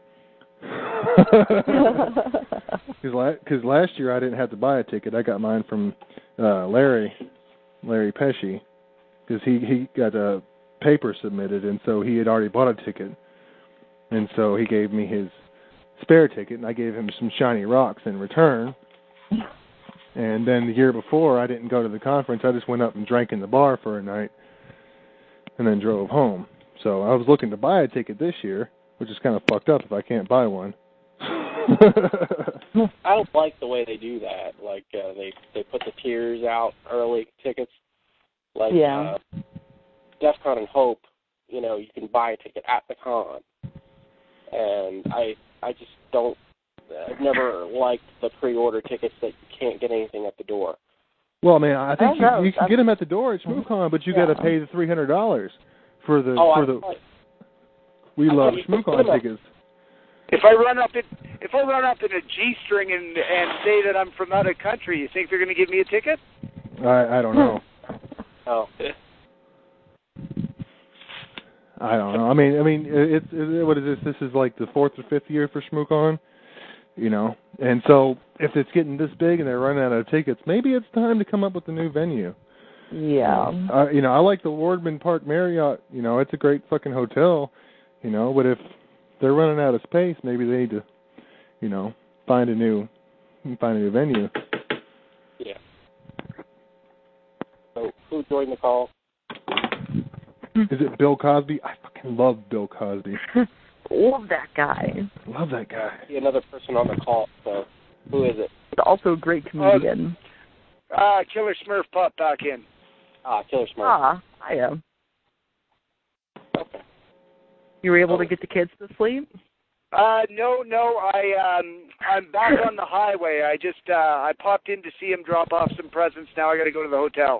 Because last year I didn't have to buy a ticket. I got mine from Larry Pesci, because he got a paper submitted, and so he had already bought a ticket. And so he gave me his spare ticket, and I gave him some shiny rocks in return. And then the year before, I didn't go to the conference. I just went up and drank in the bar for a night and then drove home. So I was looking to buy a ticket this year, which is kind of fucked up if I can't buy one. I don't like the way they do that. Like, they put the tiers out early tickets. Like, DEF CON and Hope, you can buy a ticket at the con. And I just don't. I've never liked the pre-order tickets that you can't get anything at the door. Well, man, I think you can get them at the door at ShmooCon, but you got to pay the $300 for the We Love ShmooCon tickets. If I run up in a G-string and say that I'm from out of country, you think they're going to give me a ticket? I don't know. Oh. I don't know. I mean, it's what is this? This is like the 4th or 5th year for ShmooCon. And so if it's getting this big and they're running out of tickets, maybe it's time to come up with a new venue. Yeah. I like the Wardman Park Marriott. It's a great fucking hotel. But if they're running out of space, maybe they need to, find a new venue. Yeah. So who joined the call? Is it Bill Cosby? I fucking love Bill Cosby. Love that guy. Love that guy. Another person on the call, so who is it? He's also a great comedian. Killer Smurf popped back in. Killer Smurf. I am. Okay. You were able to get the kids to sleep? No, I'm back on the highway. I just I popped in to see him drop off some presents. Now I got to go to the hotel.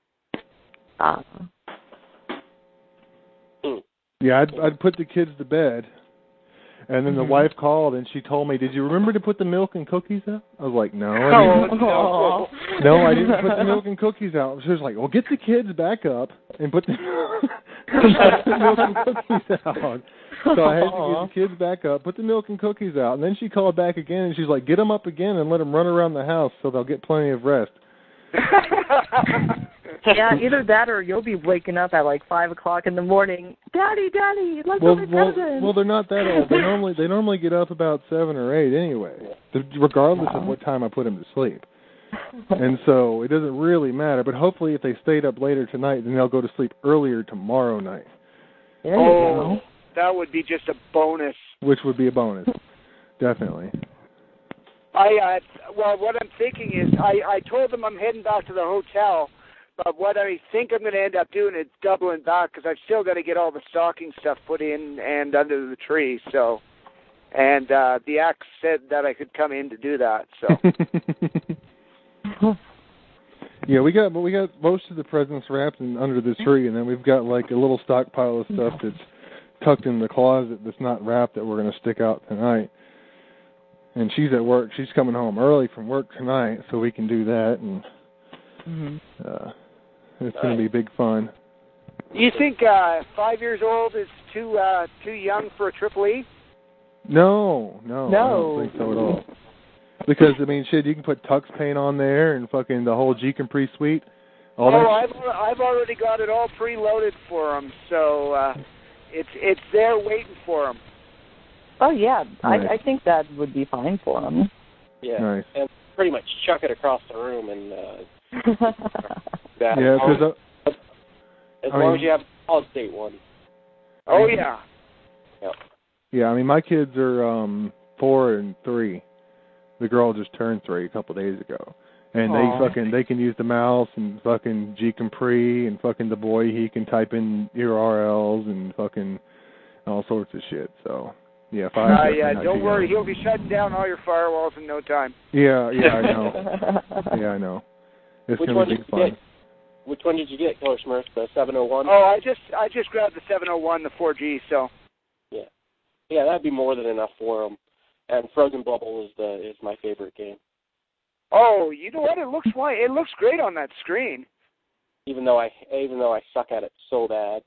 Yeah, I'd put the kids to bed, and then the wife called and she told me, "Did you remember to put the milk and cookies out?" I was like, "No, I didn't. No, I didn't put the milk and cookies out." She was like, "Well, get the kids back up and put the milk and cookies out." So I had to get the kids back up, put the milk and cookies out, and then she called back again and she's like, "Get them up again and let them run around the house so they'll get plenty of rest." Yeah, either that or you'll be waking up at like 5 o'clock in the morning. Daddy, let's open presents. Well, they're not that old. They normally get up about 7 or 8 anyway, regardless of what time I put them to sleep. And so it doesn't really matter. But hopefully, if they stayed up later tonight, then they'll go to sleep earlier tomorrow night. There you go. That would be just a bonus. Which would be a bonus, definitely. Well, what I'm thinking is I told them I'm heading back to the hotel, but what I think I'm going to end up doing is doubling back because I've still got to get all the stocking stuff put in and under the tree. So, and the ex said that I could come in to do that. So. Yeah, we got most of the presents wrapped under the tree, and then we've got like a little stockpile of stuff that's tucked in the closet that's not wrapped that we're going to stick out tonight. And she's at work. She's coming home early from work tonight, so we can do that. And it's going to be big fun. Do you think 5 years old is too young for a Triple E? No, I don't think so at all. Because I mean, shit, you can put Tux paint on there and fucking the whole G Capri suite. I've already got it all preloaded for them, so it's there waiting for them. Oh, yeah. Nice. I think that would be fine for them. Yeah. Nice. And pretty much chuck it across the room and yeah, because as long as you have a solid state one. Oh, yeah. Yep. Yeah, I mean, my kids are 4 and 3. The girl just turned 3 a couple of days ago. And they can use the mouse and fucking G Capri and fucking the boy, he can type in URLs and fucking all sorts of shit, so... Yeah, don't worry. He'll be shutting down all your firewalls in no time. Yeah, I know. I know. It's going to be fun. Which one did you get, Killer Smurf? The 701? Oh, I just grabbed the 701, the 4G. So. Yeah, that'd be more than enough for them. And Frozen Bubble is my favorite game. Oh, you know what? It looks great on that screen. Even though I suck at it so bad.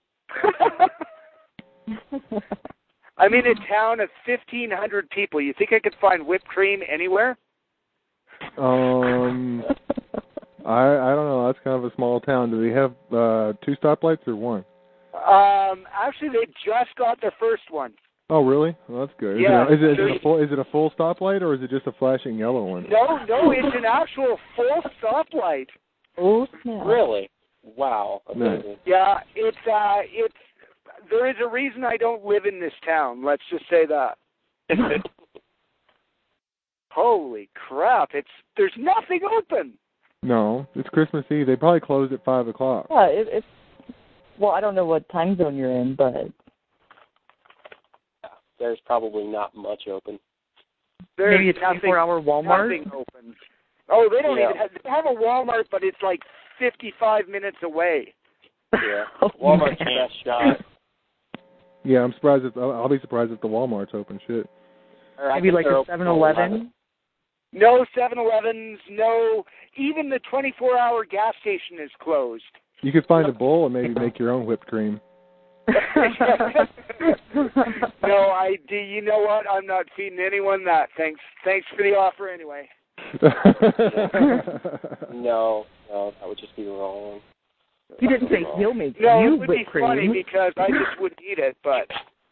I'm in a town of 1,500 people. You think I could find whipped cream anywhere? I don't know. That's kind of a small town. Do they have 2 stoplights or 1? Actually, they just got their first one. Oh, really? Well, that's good. Yeah. Is it a full stoplight or is it just a flashing yellow one? No, it's an actual full stoplight. Oh, snap. Really? Wow. Amazing. Yeah, it's there is a reason I don't live in this town. Let's just say that. Holy crap! There's nothing open. No, it's Christmas Eve. They probably close at 5 o'clock. Yeah, it's. Well, I don't know what time zone you're in, but there's probably not much open. There's maybe a 24-hour Walmart. Nothing open. Oh, they don't even have a Walmart, but it's like 55 minutes away. Yeah, Walmart's the best shot. Yeah, I'll be surprised if the Walmart's open. Shit. Maybe like a 7-Eleven. No 7-Elevens. No, even the 24-hour gas station is closed. You could find a bowl and maybe make your own whipped cream. No, you know what? I'm not feeding anyone that. Thanks for the offer anyway. No, that would just be wrong. He didn't say he'll make no, you it would whipped be cream. funny because I just wouldn't eat it, but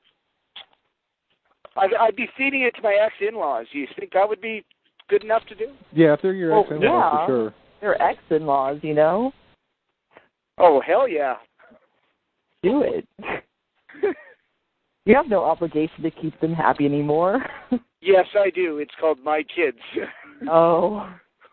I'd be feeding it to my ex-in-laws. Do you think that would be good enough to do? Yeah, if they're your ex-in-laws, for sure. They're ex-in-laws, you know? Oh, hell yeah. Do it. You have no obligation to keep them happy anymore. Yes, I do. It's called My Kids. Oh.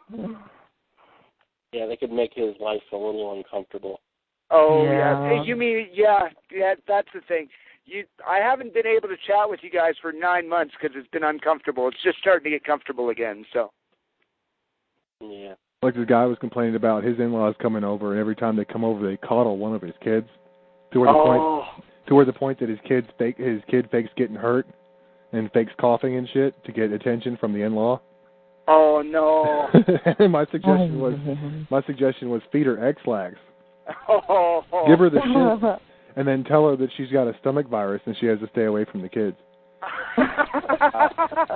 Yeah, they could make his life a little uncomfortable. Oh, yeah. You mean, that's the thing. I haven't been able to chat with you guys for 9 months because it's been uncomfortable. It's just starting to get comfortable again, so. Yeah. Like this guy was complaining about his in-laws coming over, and every time they come over, they coddle one of his kids to where the point that his kid fakes getting hurt and fakes coughing and shit to get attention from the in-law. Oh no! And my suggestion was feed her X-Lax. Oh. Give her the shit, and then tell her that she's got a stomach virus and she has to stay away from the kids.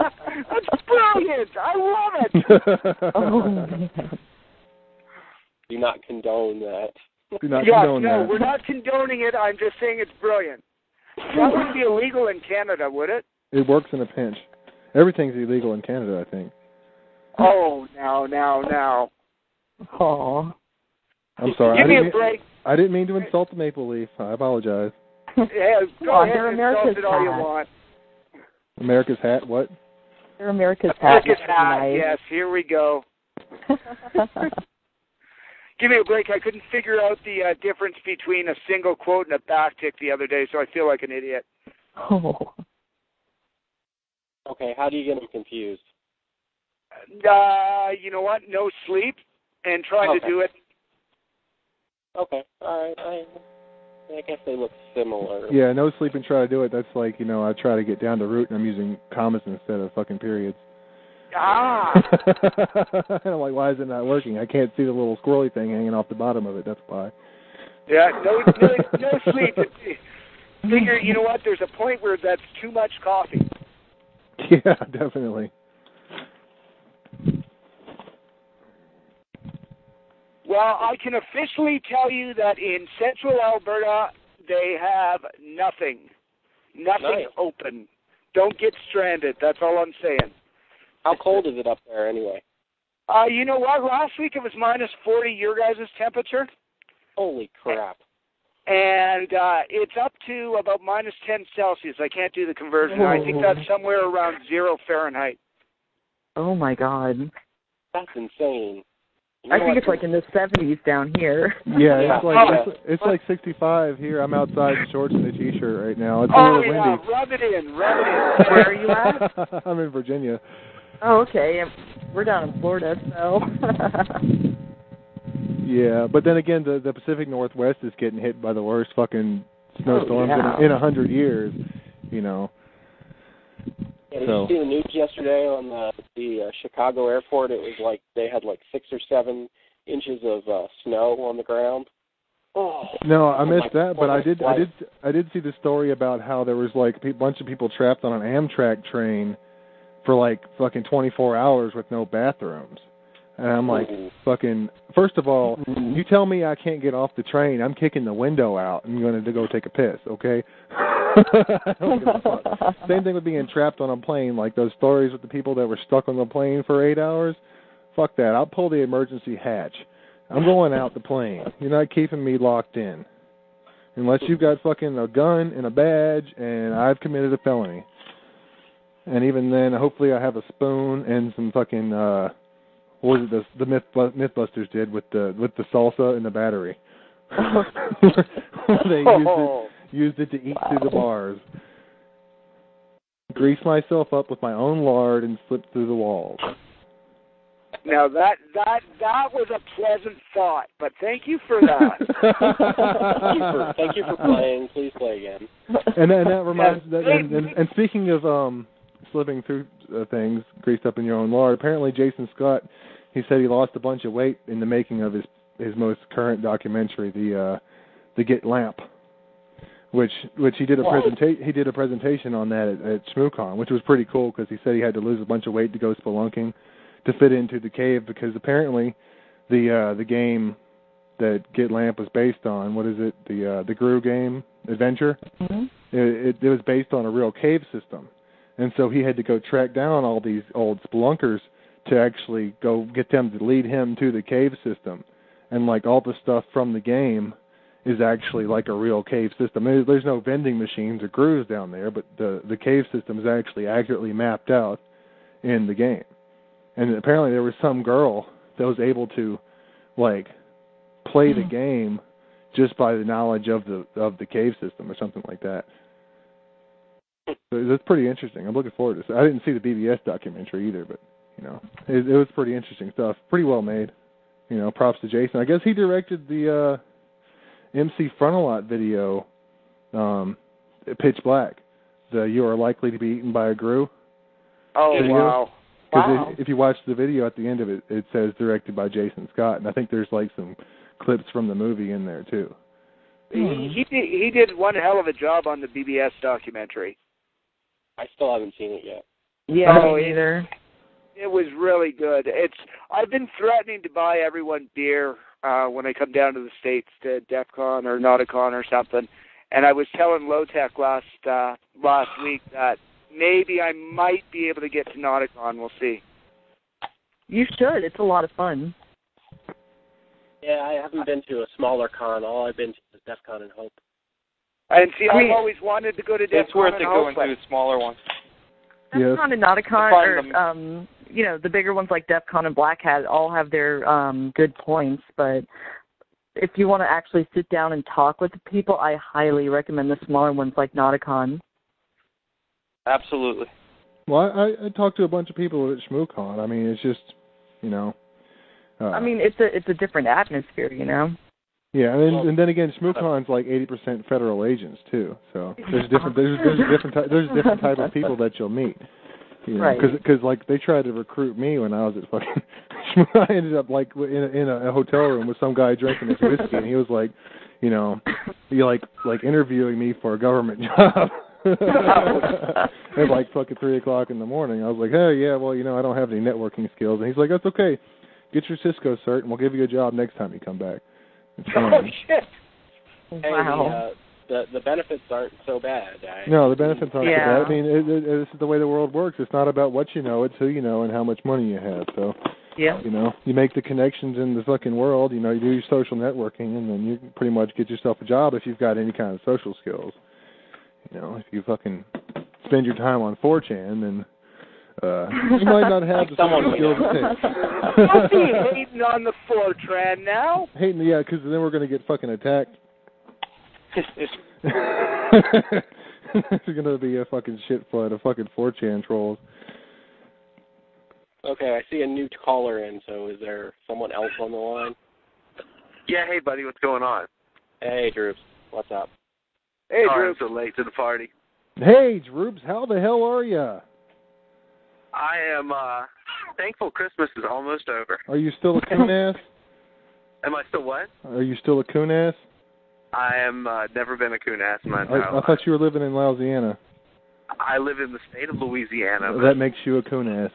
That's brilliant! I love it. do not condone that. Do not condone that. We're not condoning it. I'm just saying it's brilliant. That wouldn't be illegal in Canada, would it? It works in a pinch. Everything's illegal in Canada, I think. Oh, now. Oh. I'm sorry. Give me a break. I didn't mean to insult the Maple Leaf. I apologize. Yeah, go ahead they're and America's insult it all you hat. want. America's hat, what? They're America's hat. America's hat, yes. Here we go. Give me a break. I couldn't figure out the difference between a single quote and a backtick the other day, so I feel like an idiot. Oh. Okay, how do you get them confused? You know what? No sleep and trying to do it. Okay, all right. I guess they look similar. Yeah, no sleep and try to do it. That's like, I try to get down to root and I'm using commas instead of fucking periods. Ah! I'm like, why is it not working? I can't see the little squirrely thing hanging off the bottom of it. That's why. Yeah, no sleep. Figure, you know what? There's a point where that's too much coffee. Yeah, definitely. Well, I can officially tell you that in central Alberta, they have nothing. Nothing open. Don't get stranded. That's all I'm saying. How cold is it up there anyway? You know what? Last week it was minus 40, your guys' temperature. Holy crap. And it's up to about minus 10 Celsius. I can't do the conversion. I think that's somewhere around 0 Fahrenheit. Oh, my God. That's insane. I think it's like in the 70s down here. Yeah, it's like 65 here. I'm outside in shorts and a t-shirt right now. It's windy. Rub it in. Where are you at? I'm in Virginia. Oh, okay. We're down in Florida, so. Yeah, but then again, the Pacific Northwest is getting hit by the worst fucking snowstorms in 100 years, Yeah, did you see the news yesterday on the Chicago airport? It was like they had like 6 or 7 inches of snow on the ground. Oh, no, I missed that, but I did see the story about how there was like a bunch of people trapped on an Amtrak train for like fucking 24 hours with no bathrooms. And I'm like, fucking, first of all, you tell me I can't get off the train, I'm kicking the window out and going to go take a piss, okay? I don't give a fuck. Same thing with being trapped on a plane, like those stories with the people that were stuck on the plane for 8 hours. Fuck that. I'll pull the emergency hatch. I'm going out the plane. You're not keeping me locked in. Unless you've got fucking a gun and a badge and I've committed a felony. And even then, hopefully I have a spoon and some fucking, what was it the Mythbusters did with the salsa and the battery. They used it to eat through the bars. Grease myself up with my own lard and slip through the walls. Now that was a pleasant thought, but thank you for that. Thank you for playing. Please play again. And that reminds and speaking of slipping through things greased up in your own lard, apparently Jason Scott, he said he lost a bunch of weight in the making of his most current documentary, the Get Lamp, which he did a presentation on that at ShmooCon, which was pretty cool because he said he had to lose a bunch of weight to go spelunking to fit into the cave, because apparently the game that Get Lamp was based on, what is it, the Gru game adventure, it was based on a real cave system, and so he had to go track down all these old spelunkers to actually go get them to lead him to the cave system. And like all the stuff from the game is actually like a real cave system. There's no vending machines or grooves down there, but the cave system is actually accurately mapped out in the game. And apparently there was some girl that was able to like play the game just by the knowledge of the cave system or something like that. So that's pretty interesting. I'm looking forward to this. I didn't see the BBS documentary either, but it was pretty interesting stuff. Pretty well made. Props to Jason. I guess he directed the MC Frontalot video, Pitch Black, the You Are Likely to Be Eaten by a Gru. Oh, video. Wow. Because if you watch the video at the end of it, it says directed by Jason Scott, and I think there's like some clips from the movie in there too. He did one hell of a job on the BBS documentary. I still haven't seen it yet. Yeah, me neither. It was really good. I've been threatening to buy everyone beer when I come down to the States to DEF CON or Nauticon or something. And I was telling Low-Tech last week that maybe I might be able to get to Nauticon. We'll see. You should. It's a lot of fun. Yeah, I haven't been to a smaller con. All I've been to is DEF CON and Hope. And see, I've always wanted to go to DEF CON. It's worth it and going Hope. to the smaller ones. DEF CON and Nauticon, or, you know, the bigger ones like DEF CON and Black Hat all have their good points, but if you want to actually sit down and talk with the people, I highly recommend the smaller ones like Nauticon. Absolutely. Well, I talked to a bunch of people at ShmooCon. I mean, it's just, you know. I mean, it's a different atmosphere, you know. Yeah, and then again, ShmooCon's like 80% federal agents too. So there's different type of people that you'll meet. You know, right. Because like they tried to recruit me when I was at fucking. I ended up like in a hotel room with some guy drinking his whiskey, and he was like, you know, he like interviewing me for a government job. At like fucking 3:00 in the morning. I was like, hey, yeah, well, you know, I don't have any networking skills, and he's like, that's okay. Get your Cisco cert, and we'll give you a job next time you come back. Oh shit! Wow. Hey, the benefits aren't so bad. No, the benefits aren't so bad. I mean, this is the way the world works. It's not about what you know; it's who you know and how much money you have. So, yeah, you know, you make the connections in the fucking world. You know, you do your social networking, and then you pretty much get yourself a job if you've got any kind of social skills. You know, if you fucking spend your time on 4chan, then you might not have the social skills it takes. Don't be hating on the 4chan now. Hating, yeah, because then we're going to get fucking attacked. It's going to be a fucking shit flood of fucking 4chan trolls. Okay, I see a new caller in, so is there someone else on the line? Yeah, hey, buddy, what's going on? Hey, Droops, what's up? Hey, Sorry Droops. I'm so late to the party. Hey, Droops, how the hell are ya? I am thankful Christmas is almost over. Are you still a coon ass? Am I still what? Are you still a coon ass? I am never been a coon ass in my entire I life. thought you were living in Louisiana. I live in the state of Louisiana. That makes you a coon ass.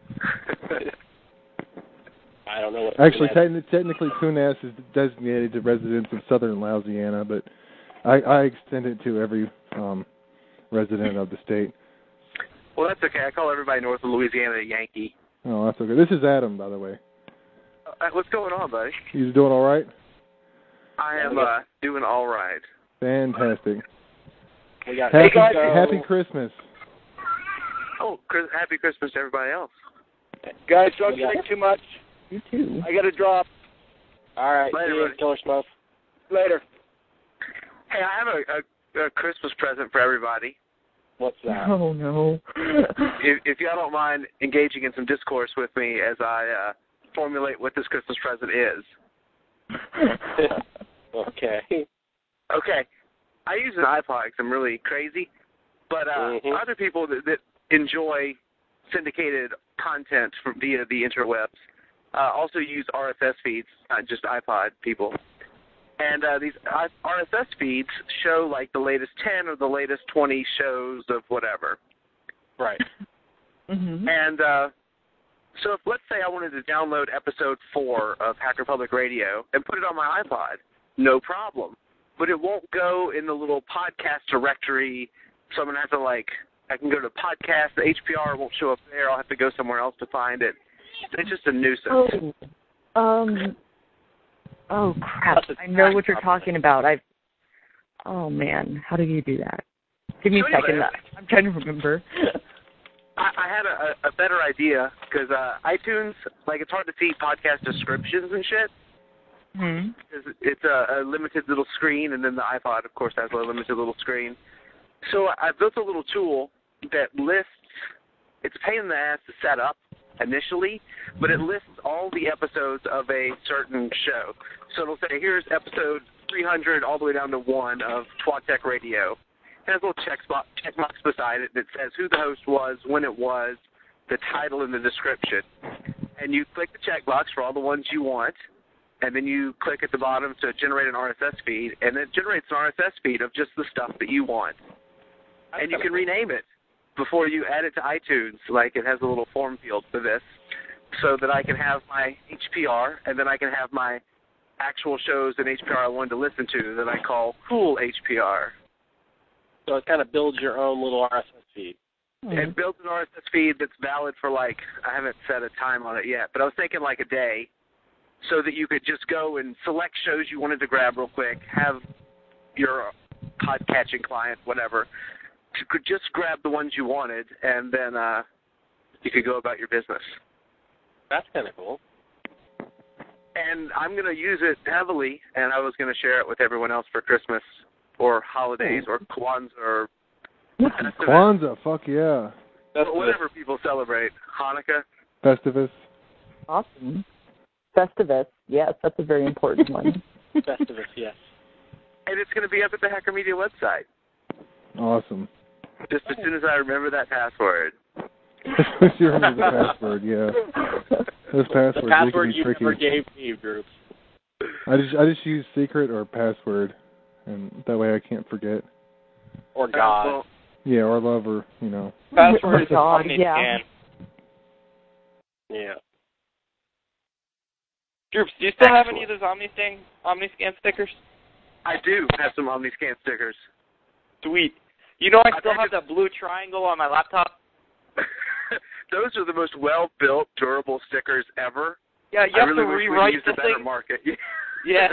I don't know what. Actually, technically, coon ass is designated to residents of southern Louisiana, but I extend it to every resident of the state. Well, that's okay. I call everybody north of Louisiana a Yankee. Oh, that's okay. This is Adam, by the way. What's going on, buddy? You doing all right? I am doing all right. Fantastic. We got happy Christmas. Oh, happy Christmas to everybody else. Guys, don't drink too much. You too. I got to drop. All right. Later, see you, Killer Smoke. Later. Hey, I have a Christmas present for everybody. What's that? Oh, no. If y'all don't mind engaging in some discourse with me as I formulate what this Christmas present is. Okay. Okay. I use an iPod because I'm really crazy, but other people that enjoy syndicated content via the interwebs also use RSS feeds, not just iPod people. And these RSS feeds show like the latest 10 or the latest 20 shows of whatever. Right. Mm-hmm. And so if, let's say I wanted to download episode 4 of Hacker Public Radio and put it on my iPod, no problem. But it won't go in the little podcast directory, so I'm going to have to I can go to podcast, the HPR won't show up there, I'll have to go somewhere else to find it. It's just a nuisance. Oh, crap. I know what you're talking about. Oh, man. How do you do that? Give me a second. I'm trying to remember. I had a better idea, because iTunes, it's hard to see podcast descriptions and shit. Mm-hmm. It's a limited little screen, and then the iPod, of course, has a limited little screen. So I built a little tool that lists, it's a pain in the ass to set up initially, but it lists all the episodes of a certain show. So it'll say, here's episode 300 all the way down to 1 of Twat Tech Radio. It has a little checkbox beside it that says who the host was, when it was, the title, and the description. And you click the checkbox for all the ones you want, and then you click at the bottom to generate an RSS feed, and it generates an RSS feed of just the stuff that you want. And you can rename it before you add it to iTunes. It has a little form field for this, so that I can have my HPR, and then I can have my actual shows in HPR I wanted to listen to that I call Cool HPR. So it kind of builds your own little RSS feed. It builds an RSS feed that's valid for, like, I haven't set a time on it yet, but I was thinking like a day, so that you could just go and select shows you wanted to grab real quick, have your podcatching client, whatever, you could just grab the ones you wanted, and then you could go about your business. That's kind of cool. And I'm going to use it heavily, and I was going to share it with everyone else for Christmas or holidays or Kwanzaa or Kwanzaa, fuck yeah. Whatever people celebrate. Hanukkah. Festivus. Awesome. Festivus, yes, that's a very important one. Festivus, yes. And it's going to be up at the Hacker Media website. Awesome. Just as soon as I remember that password. You remember the password, yeah. Those passwords, the password they can be you tricky. never gave me, groups. I just use secret or password, and that way I can't forget. Or God. Well, yeah, or love, or, you know. Password is God, OmniScan. yeah. Yeah. Droops, do you still have any of those OmniScan stickers? I do have some OmniScan stickers. Sweet. You know I still have that blue triangle on my laptop? Those are the most well-built, durable stickers ever. Yeah, you have really to wish rewrite we'd use the a better thing. market. Yeah.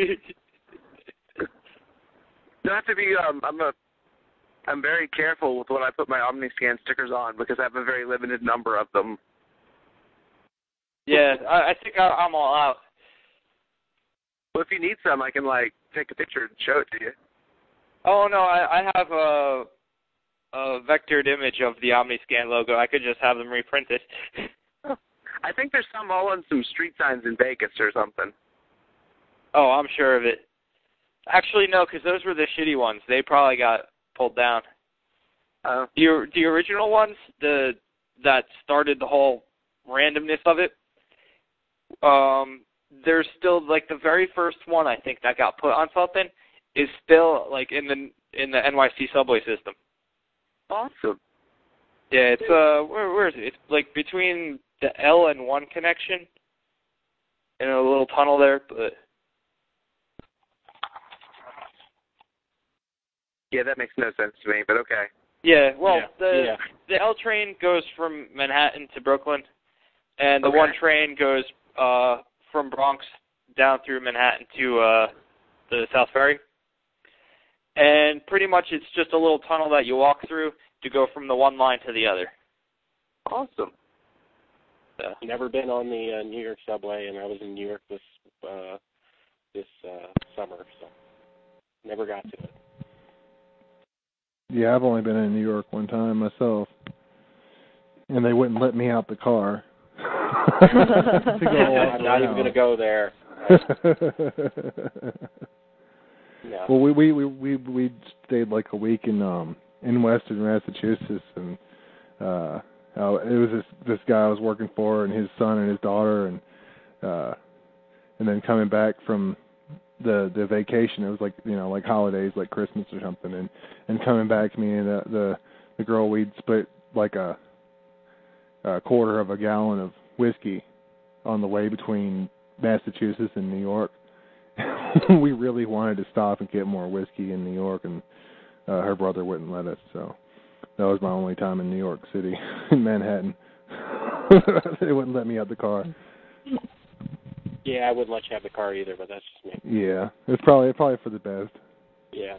You have to be. I'm very careful with what I put my OmniScan stickers on because I have a very limited number of them. Yeah, I think I'm all out. Well, if you need some, I can take a picture and show it to you. Oh no, I have a vectored image of the OmniScan logo. I could just have them reprinted. I think there's some all on some street signs in Vegas or something. Oh, I'm sure of it. Actually, no, because those were the shitty ones. They probably got pulled down. The original ones, that started the whole randomness of it. There's still the very first one I think that got put on something is still in the NYC subway system. Awesome. Yeah, it's where is it? It's between the L and 1 connection in a little tunnel there, but yeah, that makes no sense to me, but okay. Yeah, well, the L train goes from Manhattan to Brooklyn, and the 1 train goes from Bronx down through Manhattan to the South Ferry. And pretty much it's just a little tunnel that you walk through to go from the one line to the other. Awesome. Never been on the New York subway, and I was in New York this summer, so never got to it. Yeah, I've only been in New York one time myself, and they wouldn't let me out the car. I'm not even going to go there. No. Well, we stayed a week in Western Massachusetts, and it was this guy I was working for, and his son and his daughter, and then coming back from the vacation, it was like holidays, like Christmas or something, and coming back, me and the girl, we'd split a quarter of a gallon of whiskey on the way between Massachusetts and New York. We really wanted to stop and get more whiskey in New York, and her brother wouldn't let us, so that was my only time in New York City, in Manhattan. They wouldn't let me out the car. Yeah, I wouldn't let you have the car either, but that's just me. Yeah, it's probably for the best. Yeah.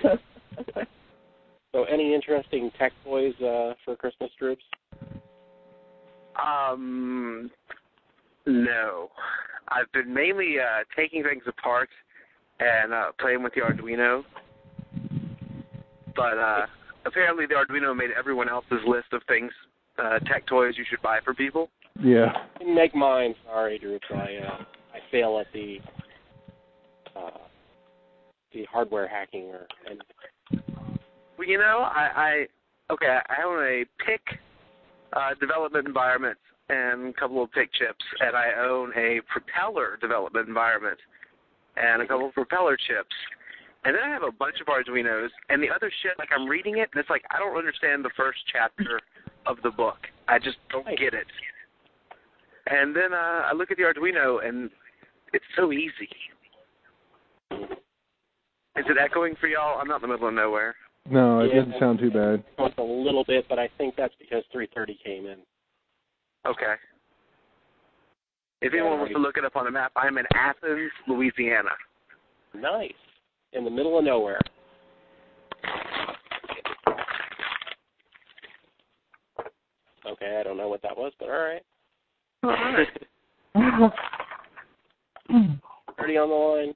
So any interesting tech toys for Christmas, Droops? No. I've been mainly taking things apart and playing with the Arduino. But apparently the Arduino made everyone else's list of things, tech toys you should buy for people. Yeah. I didn't make mine. Sorry, Droops. I fail at the hardware hacking or anything. Well, I own a PIC development environment and a couple of PIC chips, and I own a propeller development environment and a couple of propeller chips. And then I have a bunch of Arduinos, and the other shit, I'm reading it, and it's I don't understand the first chapter of the book. I just don't get it. And then I look at the Arduino, and it's so easy. Is it echoing for y'all? I'm not in the middle of nowhere. No, it doesn't sound too bad. It's a little bit, but I think that's because 3:30 came in. Okay. If anyone wants to look it up on a map, I'm in Athens, Louisiana. Nice. In the middle of nowhere. Okay, I don't know what that was, but all right. All right. 30 on the line.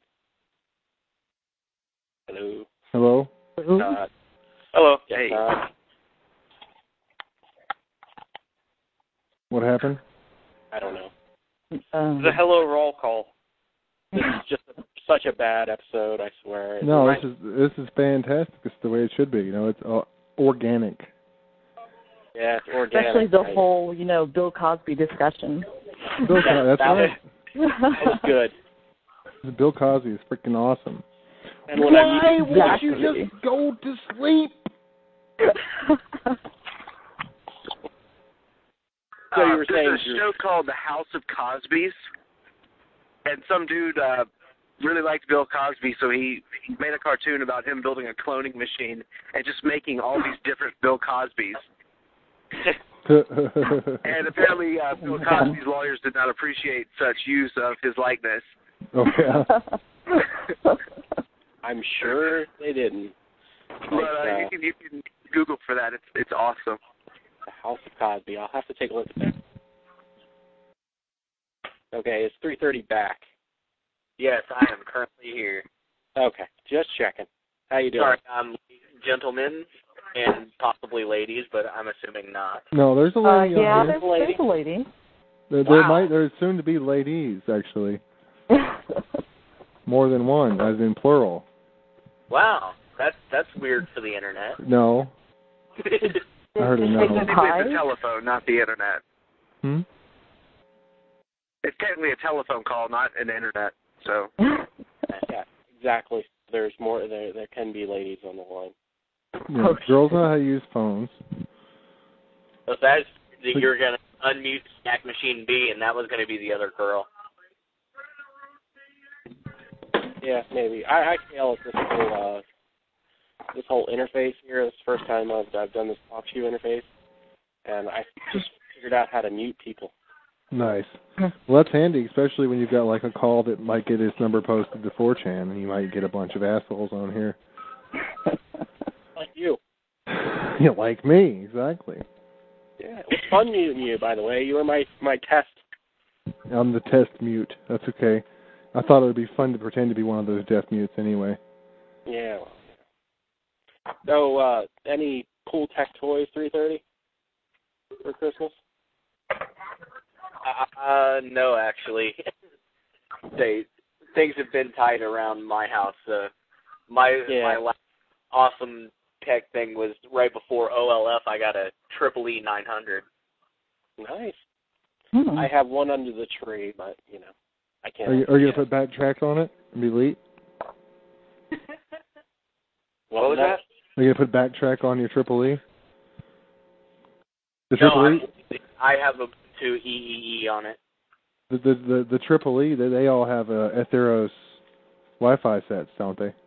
Hello. Hello? Hello. Hey. What happened? I don't know. The hello roll call. This is just such a bad episode, I swear. No, this is fantastic. It's the way it should be. It's organic. Yeah, it's organic. Especially the whole, Bill Cosby discussion. Bill Cosby, that's right. That was good. Bill Cosby is freaking awesome. And when Why won't you just go to sleep? So you were saying there's a show called The House of Cosbys, and some dude really liked Bill Cosby, so he made a cartoon about him building a cloning machine and just making all these different Bill Cosbys. And apparently Bill Cosby's lawyers did not appreciate such use of his likeness. Oh, yeah. I'm sure they didn't. But you can Google for that. It's awesome. The House of Cosby. I'll have to take a look at that. Okay, it's 3:30 back. Yes, I am currently here. Okay, just checking. How you doing? Sorry, gentlemen and possibly ladies, but I'm assuming not. No, there's a lady yeah, on here. there's a lady. There's soon to be ladies, actually. More than one, as in plural. Wow, that's weird for the internet. No. I heard a no. It's the telephone, not the internet. It's technically a telephone call, not an internet. So. Yeah, exactly. There's more. There can be ladies on the line. Yeah, girls know how to use phones. So that's you were gonna unmute Snack Machine B, and that was gonna be the other girl. Yeah, maybe. I fail at this whole interface here. It's the first time I've done this TalkShoe interface, and I just figured out how to mute people. Nice. Well, that's handy, especially when you've got like a call that might get his number posted to 4chan, and you might get a bunch of assholes on here. Like you. Yeah, like me, exactly. Yeah, it was fun muting you, by the way. You were my test. I'm the test mute. That's okay. I thought it would be fun to pretend to be one of those deaf mutes anyway. Yeah, well, yeah. So, any cool tech toys 3:30 for Christmas? No, actually. Things have been tight around my house. My last awesome tech thing was right before OLF. I got a EEE 900. Nice. I have one under the tree, but I can't. Are you going to put backtrack on it and delete? What was that? Are you going to put backtrack on your EEE? The No, EEE? I have a to EEE on it. The EEE, they all have Atheros Wi-Fi sets, don't they?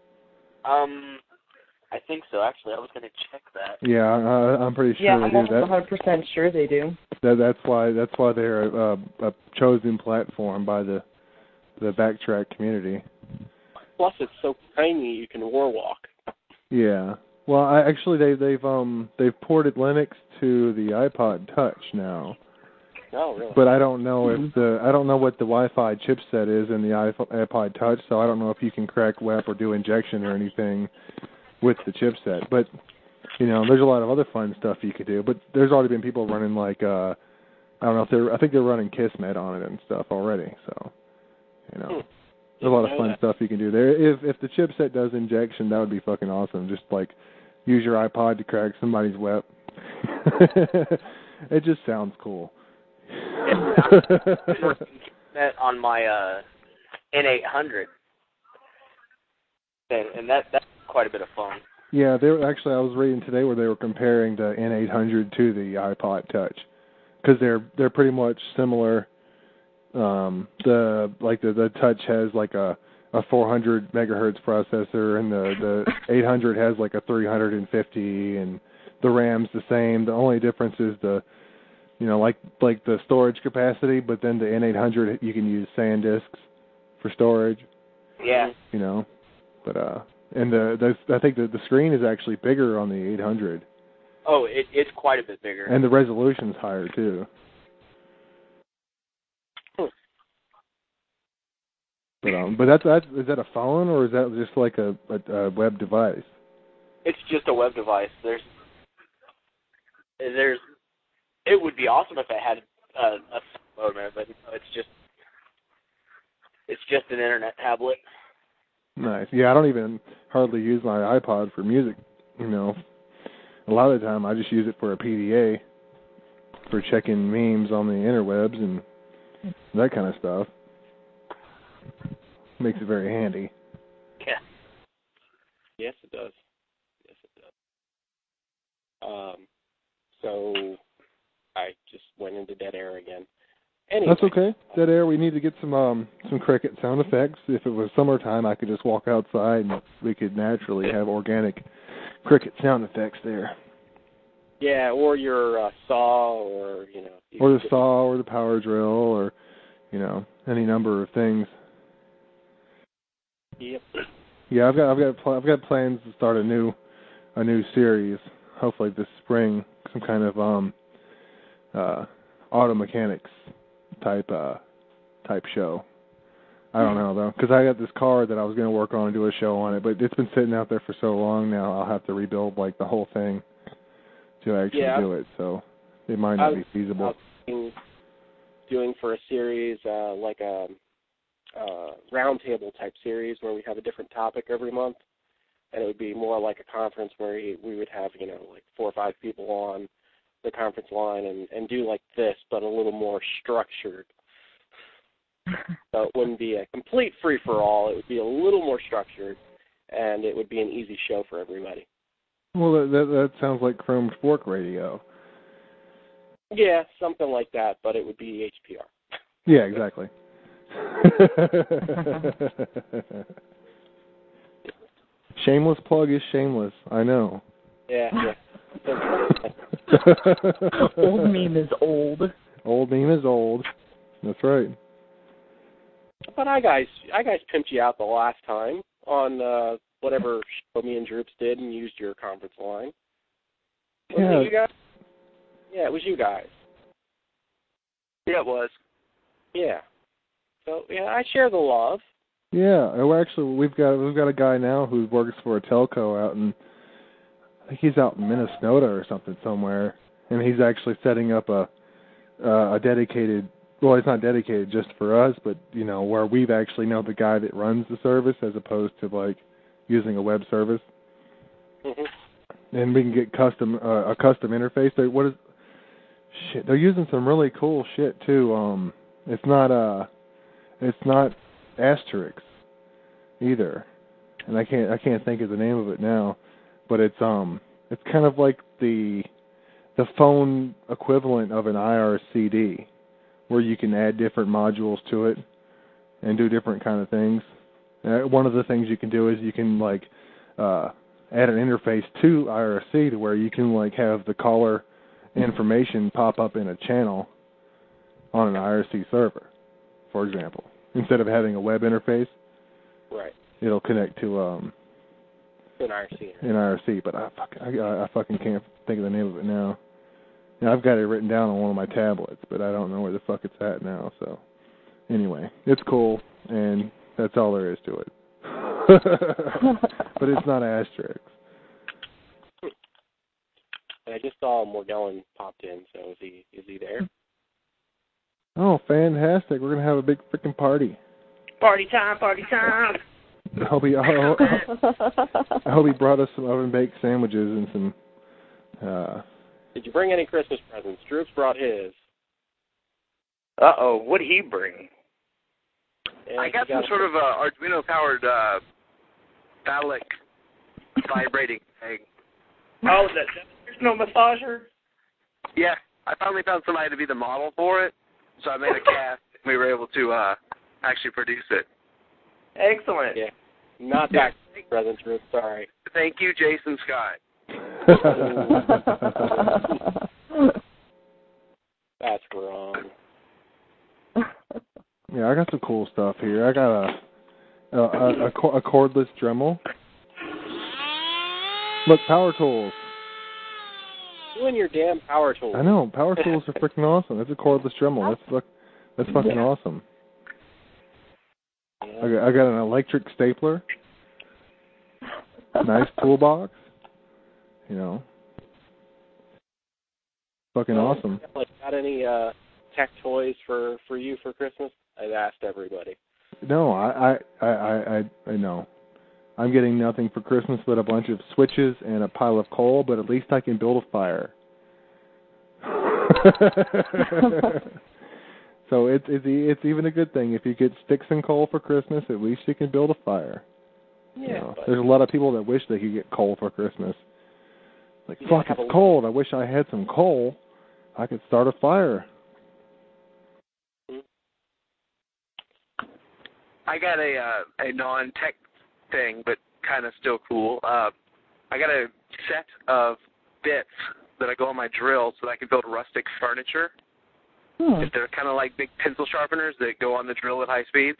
I think so. Actually, I was going to check that. Yeah, I'm pretty sure they do. I'm almost 100% sure they do. That's why they're a chosen platform by the Backtrack community. Plus, it's so tiny you can warwalk. Yeah. Well, they've ported Linux to the iPod Touch now. Oh, really? But I don't know I don't know what the Wi-Fi chipset is in the iPod Touch, so I don't know if you can crack WEP or do injection or anything with the chipset. But there's a lot of other fun stuff you could do. But there's already been people running I think they're running Kismet on it and stuff already. So there's a lot of fun stuff you can do there. If the chipset does injection, that would be fucking awesome. Just use your iPod to crack somebody's WEP. It just sounds cool. On my N800, and that's quite a bit of fun. Yeah, I was reading today where they were comparing the N800 to the iPod Touch because they're pretty much similar. The Touch has like a a 400 megahertz processor, and the 800 has like a 350, and the RAM's the same. The only difference is the, you know, like the storage capacity, but then the N800 you can use SanDisks for storage. Yeah. You know, but and I think the screen is actually bigger on the 800. Oh, it's quite a bit bigger. And the resolution's higher too. But that's is that a phone or is that just like a web device? It's just a web device. There's it would be awesome if it had a modem, but no, it's just an internet tablet. Nice. Yeah, I don't even hardly use my iPod for music. You know, a lot of the time I just use it for a PDA, for checking memes on the interwebs and that kind of stuff. Makes it very handy. Yeah. Yes, it does. Yes, it does. So I just went into dead air again. Anyway. That's okay. Dead air. We need to get some cricket sound effects. If it was summertime, I could just walk outside and we could naturally have organic cricket sound effects there. Yeah, or your saw, or you know. Or the saw, or the power drill, or you know, any number of things. Yep. Yeah, I've got plans to start a new series. Hopefully this spring, some kind of auto mechanics type show. I don't know though, because I got this car that I was going to work on and do a show on it, but it's been sitting out there for so long now. I'll have to rebuild like the whole thing to actually do it. So it might not be feasible. Doing for a series like a roundtable type series where we have a different topic every month, and it would be more like a conference where we would have, you know, like 4 or 5 people on the conference line and do like this, but a little more structured. So it wouldn't be a complete free-for-all. It would be a little more structured, and it would be an easy show for everybody. Well, that sounds like Chrome Fork Radio. Yeah, something like that, but it would be HPR. Yeah, exactly. Shameless plug is shameless. I know. Yeah. Old meme is old. Old meme is old. That's right. But I guys pimped you out the last time on whatever show me and Droops did and used your conference line. Was it you guys? Yeah, it was you guys. Yeah, it was. Yeah. So yeah, I share the love. Yeah, well, actually, we've got a guy now who works for a telco out in, I think he's out in Minnesota or something somewhere, and he's actually setting up a dedicated. Well, it's not dedicated just for us, but you know, where we've actually know the guy that runs the service as opposed to like using a web service. Mm-hmm. And we can get a custom interface. They're using some really cool shit too. It's not Asterix either, and I can't think of the name of it now, but it's kind of like the phone equivalent of an IRCD, where you can add different modules to it and do different kind of things. One of the things you can do is you can like add an interface to IRC to where you can like have the caller information pop up in a channel on an IRC server, for example. Instead of having a web interface, right? It'll connect to an IRC. An IRC, but I fucking can't think of the name of it now. Yeah, I've got it written down on one of my tablets, but I don't know where the fuck it's at now. So anyway, it's cool, and that's all there is to it. But it's not Asterix. I just saw Morgellon popped in, so is he there? Oh, fantastic. We're going to have a big freaking party. Party time, party time. I hope he brought us some oven-baked sandwiches and some... Did you bring any Christmas presents? Droops brought his. Uh-oh, what did he bring? Yeah, I got some sort of Arduino-powered phallic vibrating thing. Oh, there's no massager? Yeah, I finally found somebody to be the model for it. So I made a cast, and we were able to actually produce it. Excellent. Yeah. Not that present, Ruth. Sorry. Thank you, Jason Scott. That's wrong. Yeah, I got some cool stuff here. I got a cordless Dremel. Look, power tools. You and your damn power tools. I know, power tools are freaking awesome. It's a cordless Dremel. That's fucking awesome. I got an electric stapler. Nice toolbox. You know. Fucking awesome. Got any tech toys for you for Christmas? I've asked everybody. No, I know. I'm getting nothing for Christmas but a bunch of switches and a pile of coal, but at least I can build a fire. So it's even a good thing. If you get sticks and coal for Christmas, at least you can build a fire. Yeah. You know, there's a lot of people that wish they could get coal for Christmas. Like, fuck, it's cold. I wish I had some coal. I could start a fire. I got a non-tech thing, but kind of still cool. I got a set of bits that I go on my drill so that I can build rustic furniture. They're kind of like big pencil sharpeners that go on the drill at high speeds.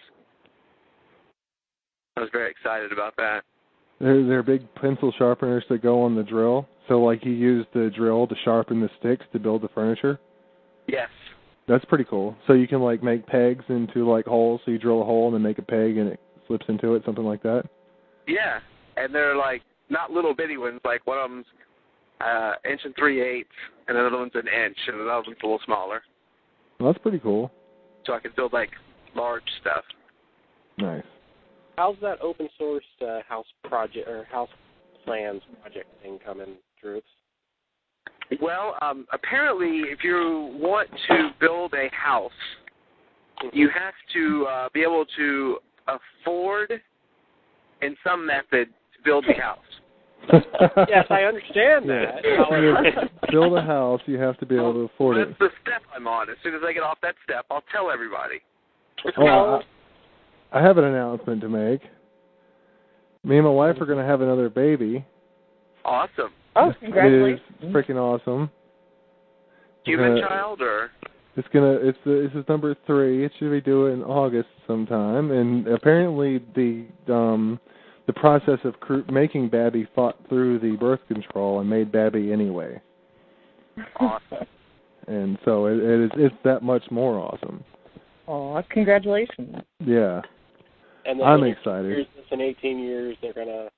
I was very excited about that. They're big pencil sharpeners that go on the drill. So, like, you use the drill to sharpen the sticks to build the furniture? Yes. That's pretty cool. So you can, like, make pegs into, like, holes. So you drill a hole and then make a peg and it slips into it, something like that? Yeah. And they're, like, not little bitty ones. Like, one of them's 1 3/8, and another one's 1 inch, and another one's a little smaller. Well, that's pretty cool. So I can build, like, large stuff. Nice. How's that open source house project or house plans project thing coming, Drew? Well, apparently, if you want to build a house, you have to be able to afford, in some method, to build the house. Yes, I understand that. To build a house, you have to be able to afford it. That's the step I'm on. As soon as I get off that step, I'll tell everybody. Oh, I have an announcement to make. Me and my wife are going to have another baby. Awesome. Oh, congratulations. It is freaking awesome. Human child, or? This is number 3. It should be due in August sometime. And apparently the process of making Babby fought through the birth control and made Babby anyway. Awesome. And so it's that much more awesome. Oh, congratulations. Yeah. And then I'm excited. In 18 years, they're going to,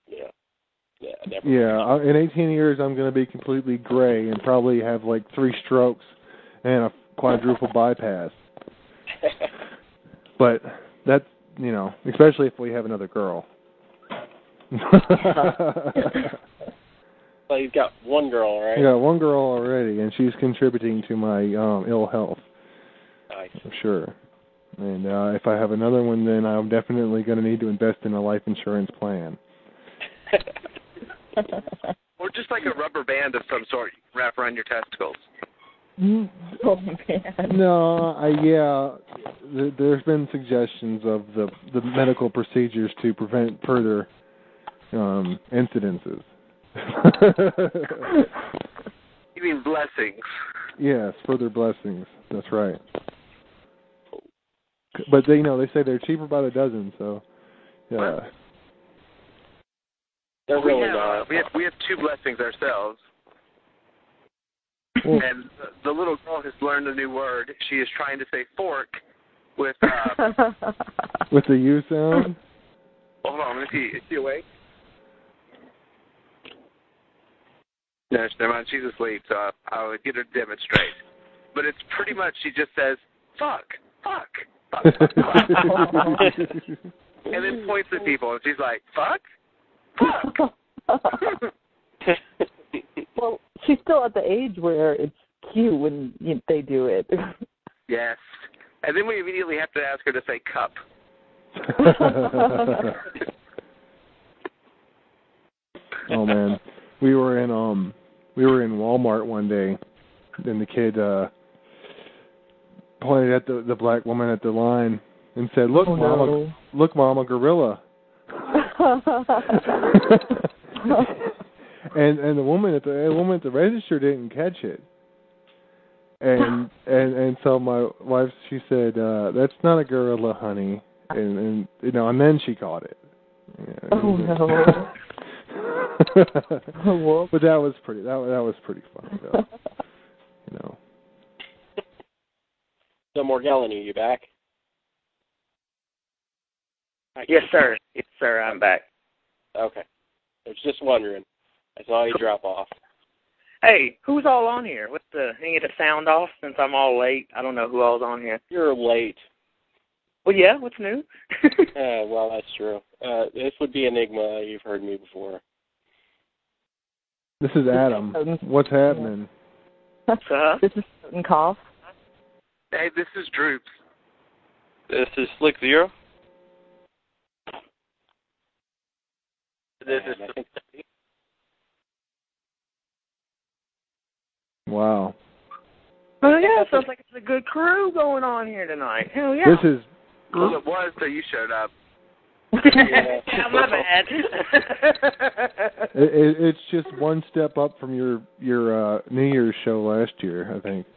in 18 years, I'm going to be completely gray and probably have like 3 strokes and a quadruple bypass. But that's, especially if we have another girl. Well, you've got one girl, right? I got one girl already, and she's contributing to my ill health. Nice. For sure. And if I have another one, then I'm definitely going to need to invest in a life insurance plan. Or just like a rubber band of some sort you wrap around your testicles. Oh, man. No, there's been suggestions of the medical procedures to prevent further incidences. You mean blessings? Yes, further blessings. That's right. But they say they're cheaper by the dozen, so yeah. They're really not. We have 2 blessings ourselves. And the little girl has learned a new word. She is trying to say fork with with the U sound. Hold on, let me see. Is she awake? No, never mind. She's asleep, so I would get her to demonstrate. But it's pretty much she just says fuck, fuck, fuck, fuck, fuck. And then points at people, and she's like, fuck, fuck. Well, she's still at the age where it's cute when they do it. Yes. And then we immediately have to ask her to say cup. Oh man, we were in Walmart one day, and the kid pointed at the black woman at the line, and said, "Look, Mama, gorilla." and the woman at the register didn't catch it. And so my wife, she said, "That's not a gorilla, honey." And then she caught it. Yeah, oh no. But that was pretty funny though. So Morgellon, are you back? Yes, sir. Yes, sir. I'm back. Okay. I was just wondering. I saw you drop off. Hey, who's all on here? What's any of the sound off since I'm all late? I don't know who all's on here. You're late. Well, yeah. What's new? Well, that's true. This would be Enigma. You've heard me before. This is Adam. What's happening? This is Cough. Hey, this is Droops. This is Slick Zero. This is. Wow. Oh yeah, sounds like it's a good crew going on here tonight. Hell yeah. This is. Well, it was till you showed up. Yeah, my bad. It's just one step up from your New Year's show last year, I think.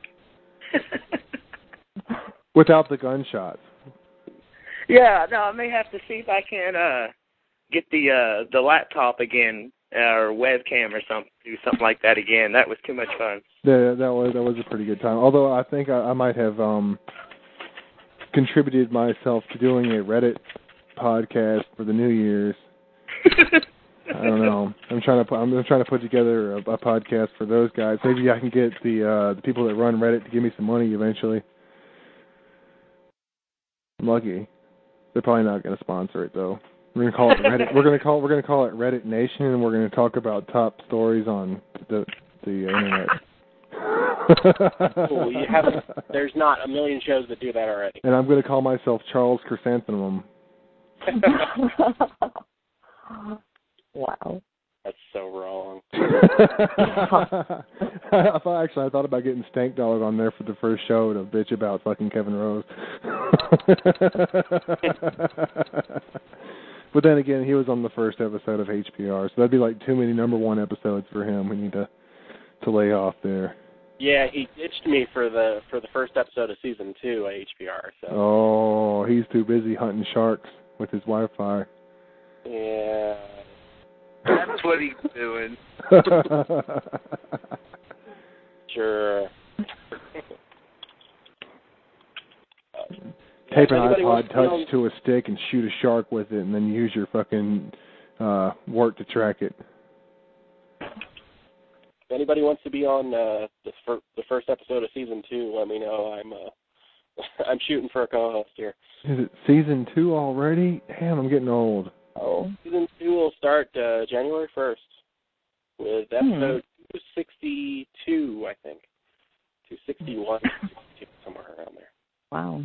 Without the gunshots. Yeah, no, I may have to see if I can get the laptop again or webcam or something, do something like that again. That was too much fun. Yeah, that was a pretty good time. Although I think I might have contributed myself to doing a Reddit podcast for the New Year's. I don't know. I'm trying to put together a podcast for those guys. Maybe I can get the people that run Reddit to give me some money eventually. I'm lucky. They're probably not going to sponsor it though. We're going to call it Reddit. We're going to call it Reddit Nation, and we're going to talk about top stories on the internet. Cool. There's not a million shows that do that already. And I'm going to call myself Charles Chrysanthemum. Wow. That's so wrong. I thought about getting Stank Dog on there for the first show to bitch about fucking Kevin Rose. But then again, he was on the first episode of HPR, so that'd be like too many #1 episodes for him. We need to lay off there. Yeah, he ditched me for the first episode of season 2 at HPR. So. Oh, he's too busy hunting sharks with his Wi-Fi. Yeah. That's what he's doing. Sure. Tape an iPod touch to a stick and shoot a shark with it, and then use your fucking wart to track it. If anybody wants to be on the first episode of season 2, let me know. I'm shooting for a co-host here. Is it season 2 already? Damn, I'm getting old. Oh. Season 2 will start January 1st with episode 262, I think. 261, 262, somewhere around there. Wow.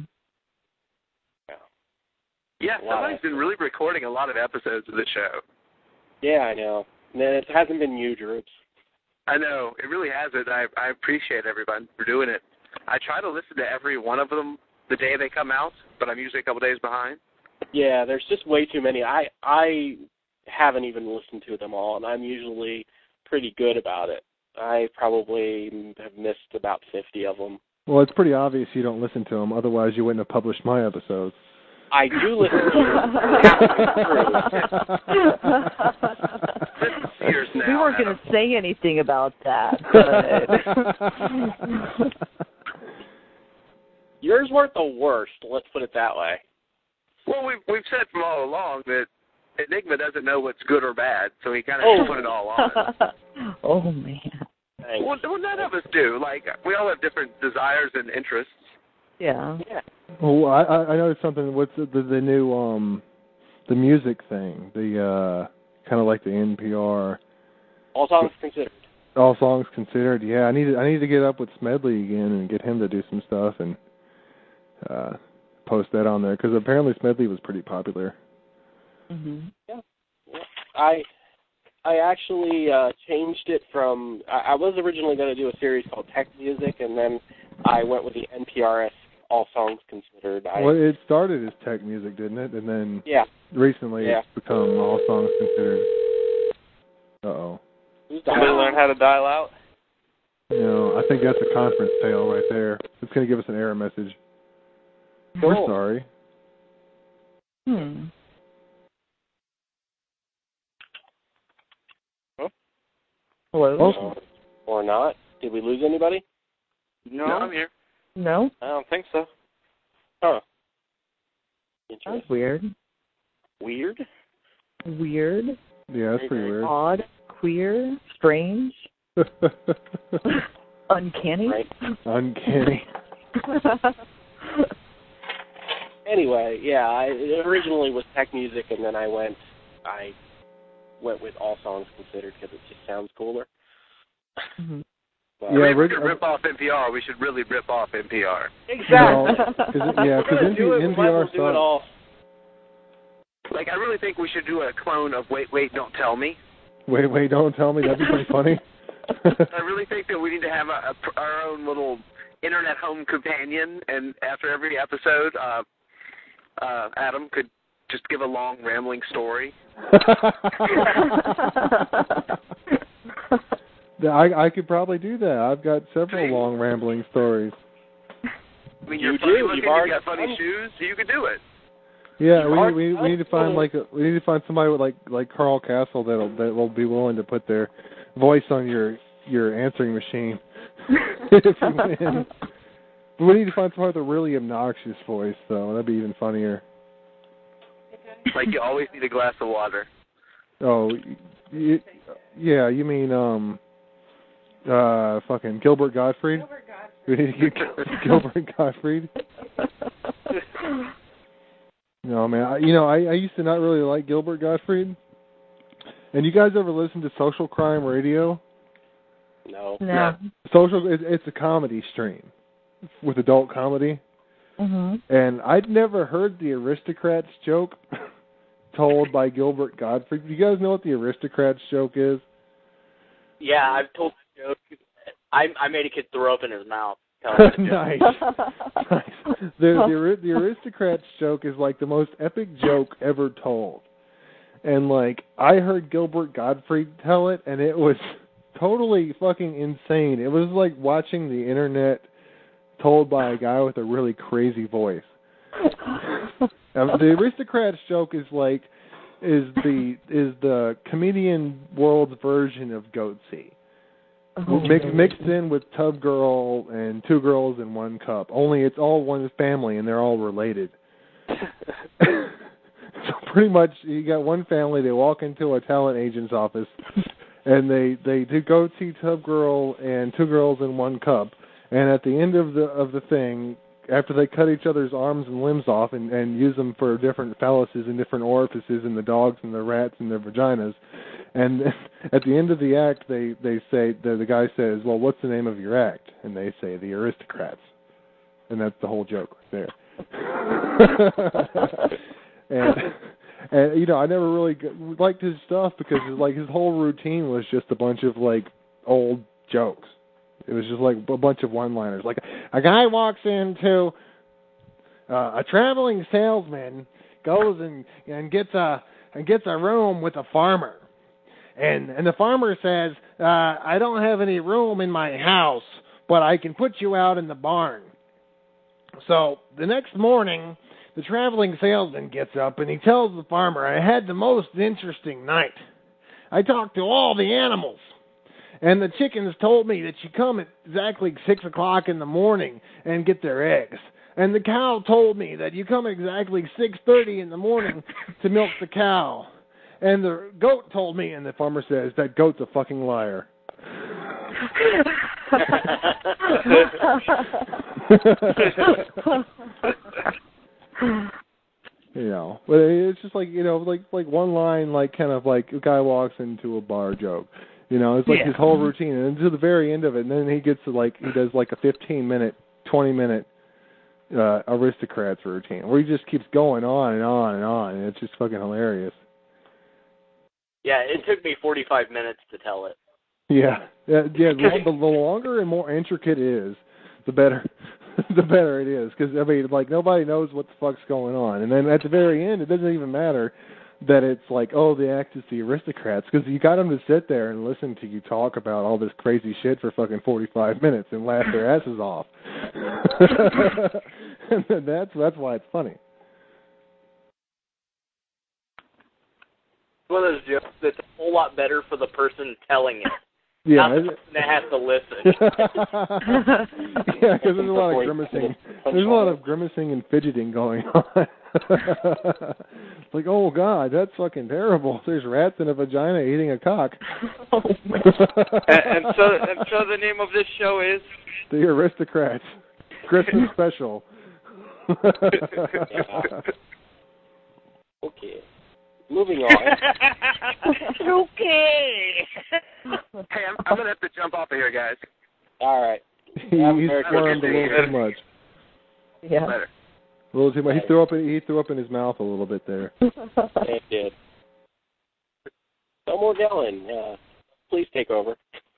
Yeah, somebody's been really recording a lot of episodes of the show. Yeah, I know. And it hasn't been you, Droops. I know. It really hasn't. I appreciate everyone for doing it. I try to listen to every one of them the day they come out, but I'm usually a couple days behind. Yeah, there's just way too many. I haven't even listened to them all, and I'm usually pretty good about it. I probably have missed about 50 of them. Well, it's pretty obvious you don't listen to them. Otherwise, you wouldn't have published my episodes. I do listen to them. We weren't going to say anything about that. But... Yours weren't the worst, let's put it that way. Well, we've said from all along that Enigma doesn't know what's good or bad, so he kind of put it all on. Oh, man. Well, none of us do. Like, we all have different desires and interests. Yeah. Well, I noticed something. What's the new the music thing? The kind of like the NPR. All songs considered. All songs considered. Yeah, I need to get up with Smedley again and get him to do some stuff and post that on there because apparently Smedley was pretty popular. Mhm. Yeah. I actually changed it from. I was originally going to do a series called Tech Music, and then I went with the NPR All Songs Considered. Well, it started as tech music, didn't it? And then recently it's become All Songs Considered. Uh-oh. Somebody learn how to dial out? No, I think that's a conference fail right there. It's going to give us an error message. Cool. We're sorry. Hello? Or not. Did we lose anybody? No, I'm here. No? I don't think so. Huh. That's weird. Weird? Weird. Yeah, that's pretty weird. Odd. Queer. Strange. Uncanny. Right. Uncanny. Anyway, it originally was tech music, and then I went with All Songs Considered because it just sounds cooler. Mm-hmm. If we're going to rip off NPR, we should really rip off NPR. Exactly. Because NPR do it all. Like, I really think we should do a clone of Wait, Wait, Don't Tell Me. Wait, Don't Tell Me? That'd be pretty funny. I really think that we need to have our own little internet home companion, and after every episode, Adam could just give a long, rambling story. I could probably do that. I've got several long, rambling stories. I mean, you're funny looking, you got funny shoes, so you could do it. Yeah, we need to find we need to find somebody with like Carl Castle that will be willing to put their voice on your answering machine if you win. But we need to find somebody with a really obnoxious voice, though. That'd be even funnier. Like you always need a glass of water. Oh, yeah. You mean fucking Gilbert Gottfried? We need to get Gilbert Gottfried. No, man. I used to not really like Gilbert Gottfried. And you guys ever listen to Social Crime Radio? No. No. It's a comedy stream with adult comedy. Mm-hmm. And I'd never heard the Aristocrats joke told by Gilbert Gottfried. Do you guys know what the Aristocrats joke is? Yeah, I've told the joke. I made a kid throw up in his mouth. Nice. The Aristocrats joke is like the most epic joke ever told. And like I heard Gilbert Gottfried tell it, and it was totally fucking insane. It was like watching the internet told by a guy with a really crazy voice. The Aristocrats joke is the comedian world's version of Goatsy. Mixed in with Tub Girl and Two Girls in One Cup. Only it's all one family and they're all related. So pretty much you got one family, they walk into a talent agent's office and they do Goatsy, Tub Girl, and Two Girls in One Cup. And at the end of the thing, after they cut each other's arms and limbs off and use them for different phalluses and different orifices in the dogs and the rats and their vaginas, and at the end of the act, they say, the guy says, well, what's the name of your act? And they say, The Aristocrats. And that's the whole joke right there. and I never really liked his stuff because like his whole routine was just a bunch of like old jokes. It was just like a bunch of one-liners. Like a guy walks into a traveling salesman goes and gets a room with a farmer. And the farmer says, I don't have any room in my house, but I can put you out in the barn. So the next morning, the traveling salesman gets up and he tells the farmer, I had the most interesting night. I talked to all the animals. And the chickens told me that you come at exactly 6 o'clock in the morning and get their eggs. And the cow told me that you come at exactly 6:30 in the morning to milk the cow. And the goat told me, and the farmer says, that goat's a fucking liar. But it's just like, like one line, like kind of like a guy walks into a bar joke. It's like his whole routine, and to the very end of it, and then he gets to he does like a 15-minute, 20-minute Aristocrats routine, where he just keeps going on and on and on, and it's just fucking hilarious. Yeah, it took me 45 minutes to tell it. Yeah. The longer and more intricate it is, the better the better it is. Because, I mean, like, nobody knows what the fuck's going on. And then at the very end, it doesn't even matter that it's like, oh, the act is the aristocrats. Because you got them to sit there and listen to you talk about all this crazy shit for fucking 45 minutes and laugh their asses off. And that's why it's funny. One of those jokes that's a whole lot better for the person telling it. Yeah, not the person that has to listen. Yeah, because there's a lot of grimacing. There's a lot of grimacing and fidgeting going on. Like, oh God, that's fucking terrible. There's rats in a vagina eating a cock. Oh, and so the name of this show is The Aristocrats Christmas Special. Okay. Moving on. Okay. Hey, I'm going to have to jump off of here, guys. All right. He's squirmed a little too much. Yeah. Later. A little too much. He threw up in his mouth a little bit there. It did. So Morgellon, please take over.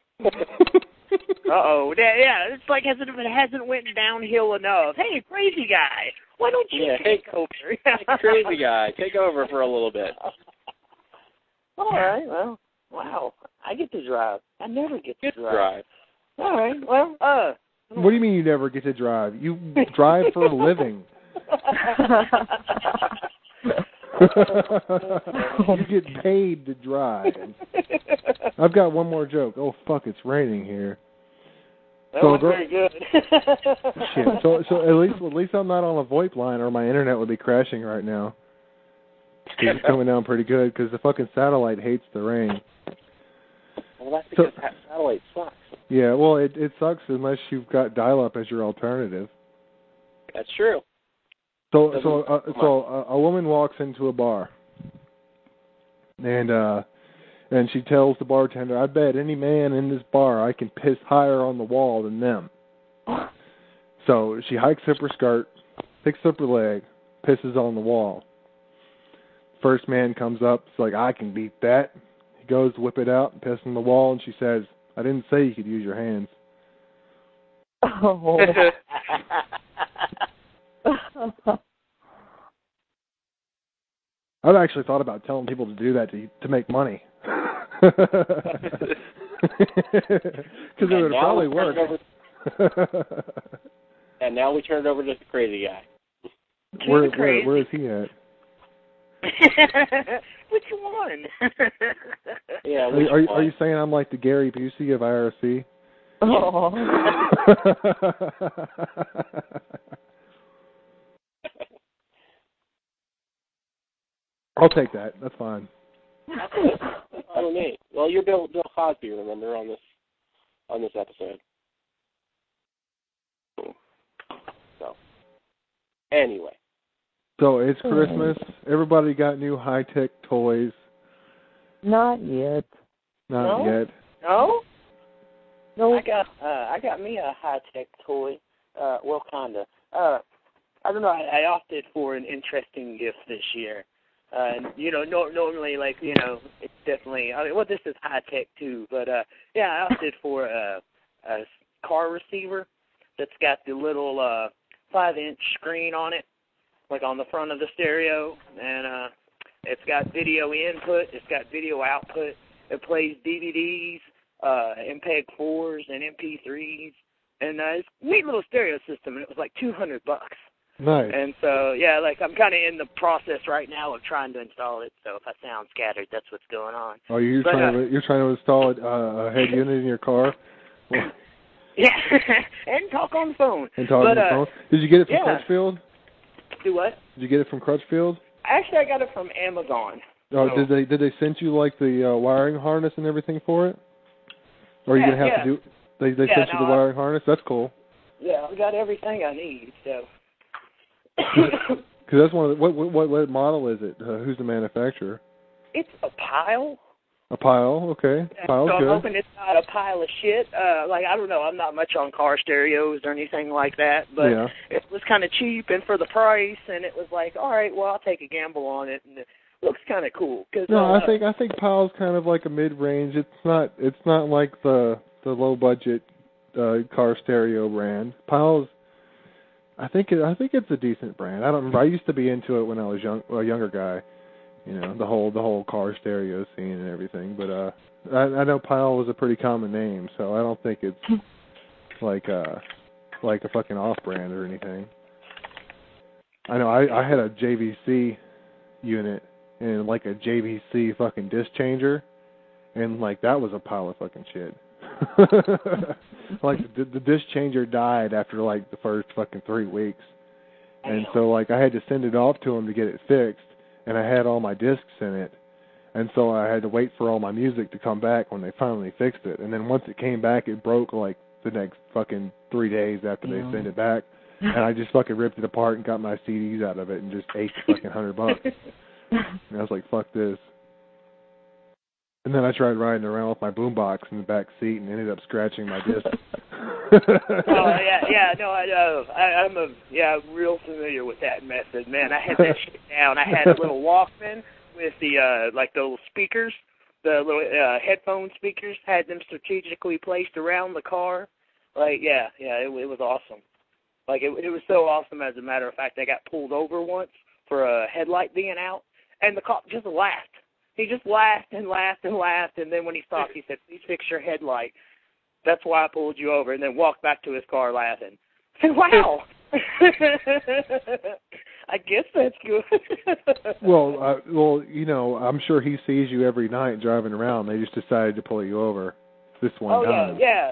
Uh-oh. Yeah, it's like as if it hasn't went downhill enough. Hey, crazy guy, why don't you take over? Crazy guy, take over for a little bit. All right, well, wow. I get to drive. I never get to drive. All right, well, What do you mean you never get to drive? You drive for a living. You get paid to drive. I've got one more joke. Oh fuck, it's raining here. That was very good. Shit. So at least I'm not on a VoIP line, or my internet would be crashing right now. It's coming down pretty good because the fucking satellite hates the rain. Well, that's because satellite sucks. Yeah, well, it sucks unless you've got dial-up as your alternative. That's true. So a woman walks into a bar, and she tells the bartender, "I bet any man in this bar I can piss higher on the wall than them." So she hikes up her skirt, picks up her leg, pisses on the wall. First man comes up, it's like, "I can beat that." He goes to whip it out and piss on the wall, and she says, "I didn't say you could use your hands." Oh. I've actually thought about telling people to do that to make money. Because it would probably work. And now we turn it over to the crazy guy. Where is he at? Which one? Yeah. Are you saying I'm like the Gary Busey of IRC? Oh. I'll take that. That's fine. Oh, me. Well, you're Bill Cosby, remember, on this episode. So, anyway. So it's Christmas. Everybody got new high-tech toys. Not yet. Not yet. No? No. I got me a high-tech toy. Well, kinda. I don't know. I opted for an interesting gift this year. And normally, like, it's definitely. This is high tech too, but yeah, I opted for a car receiver that's got the little 5-inch screen on it, like on the front of the stereo, and it's got video input, it's got video output. It plays DVDs, MPEG-4s, and MP3s, and it's a neat little stereo system. And it was like $200. Nice. And so, yeah, like I'm kind of in the process right now of trying to install it. So if I sound scattered, that's what's going on. Oh, you're trying to install a head unit in your car? Well, yeah, and talk on the phone. And talk on the phone. Did you get it from Crutchfield? Do what? Did you get it from Crutchfield? Actually, I got it from Amazon. Oh, so. Did they send you like the wiring harness and everything for it? Or are you gonna have to do? They sent you the wiring harness. That's cool. Yeah, I got everything I need. So. Because that's one of the, what model is it? Who's the manufacturer? It's a Pile. A Pile, okay. Pile's so I'm good. hoping it's not a pile of shit. Like, I don't know, I'm not much on car stereos or anything like that, but it was kind of cheap and for the price, and it was like, all right, well, I'll take a gamble on it, and it looks kind of cool. Cause, no, I think Pile's kind of like a mid-range. It's not like the low budget car stereo brand. Pile's I think it's a decent brand. I don't remember. I used to be into it when I was a younger guy. You know, the whole car stereo scene and everything. But I know Pyle was a pretty common name, so I don't think it's like a fucking off brand or anything. I know I had a JVC unit and like a JVC fucking disc changer, and like that was a pile of fucking shit. Like the disc changer died after like the first fucking 3 weeks, and so like I had to send it off to him to get it fixed, and I had all my discs in it, and so I had to wait for all my music to come back when they finally fixed it, and then once it came back, it broke like the next fucking 3 days after they sent it back, and I just fucking ripped it apart and got my CDs out of it and just ate the fucking $100. And I was like, fuck this. And then I tried riding around with my boombox in the back seat and ended up scratching my disc. I'm real familiar with that method, man. I had that shit down. I had a little Walkman with the like the little speakers, the little headphone speakers. Had them strategically placed around the car. Like, it was awesome. Like it was so awesome. As a matter of fact, I got pulled over once for a headlight being out, and the cop just laughed. He just laughed and laughed and laughed, and then when he stopped, he said, "Please fix your headlight. That's why I pulled you over," and then walked back to his car laughing. I said, wow. I guess that's good. Well, you know, I'm sure he sees you every night driving around. They just decided to pull you over this one time.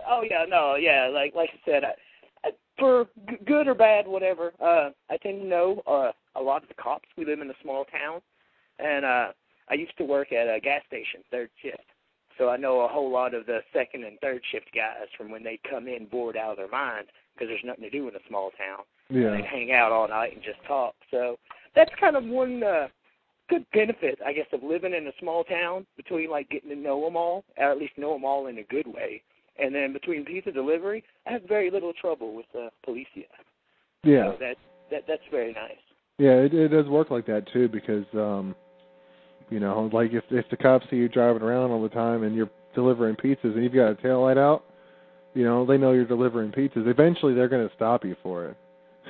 Like I said, for good or bad, whatever, I tend to know a lot of the cops. We live in a small town, and I used to work at a gas station, third shift, so I know a whole lot of the second and third shift guys from when they come in bored out of their minds because there's nothing to do in a small town. Yeah. They hang out all night and just talk. So that's kind of one good benefit, I guess, of living in a small town, between like getting to know them all, or at least know them all in a good way. And then between pizza delivery, I have very little trouble with Policia. Yeah. So that's very nice. Yeah, it does work like that too, because you know, like if the cops see you driving around all the time and you're delivering pizzas and you've got a taillight out, you know, they know you're delivering pizzas. Eventually they're going to stop you for it.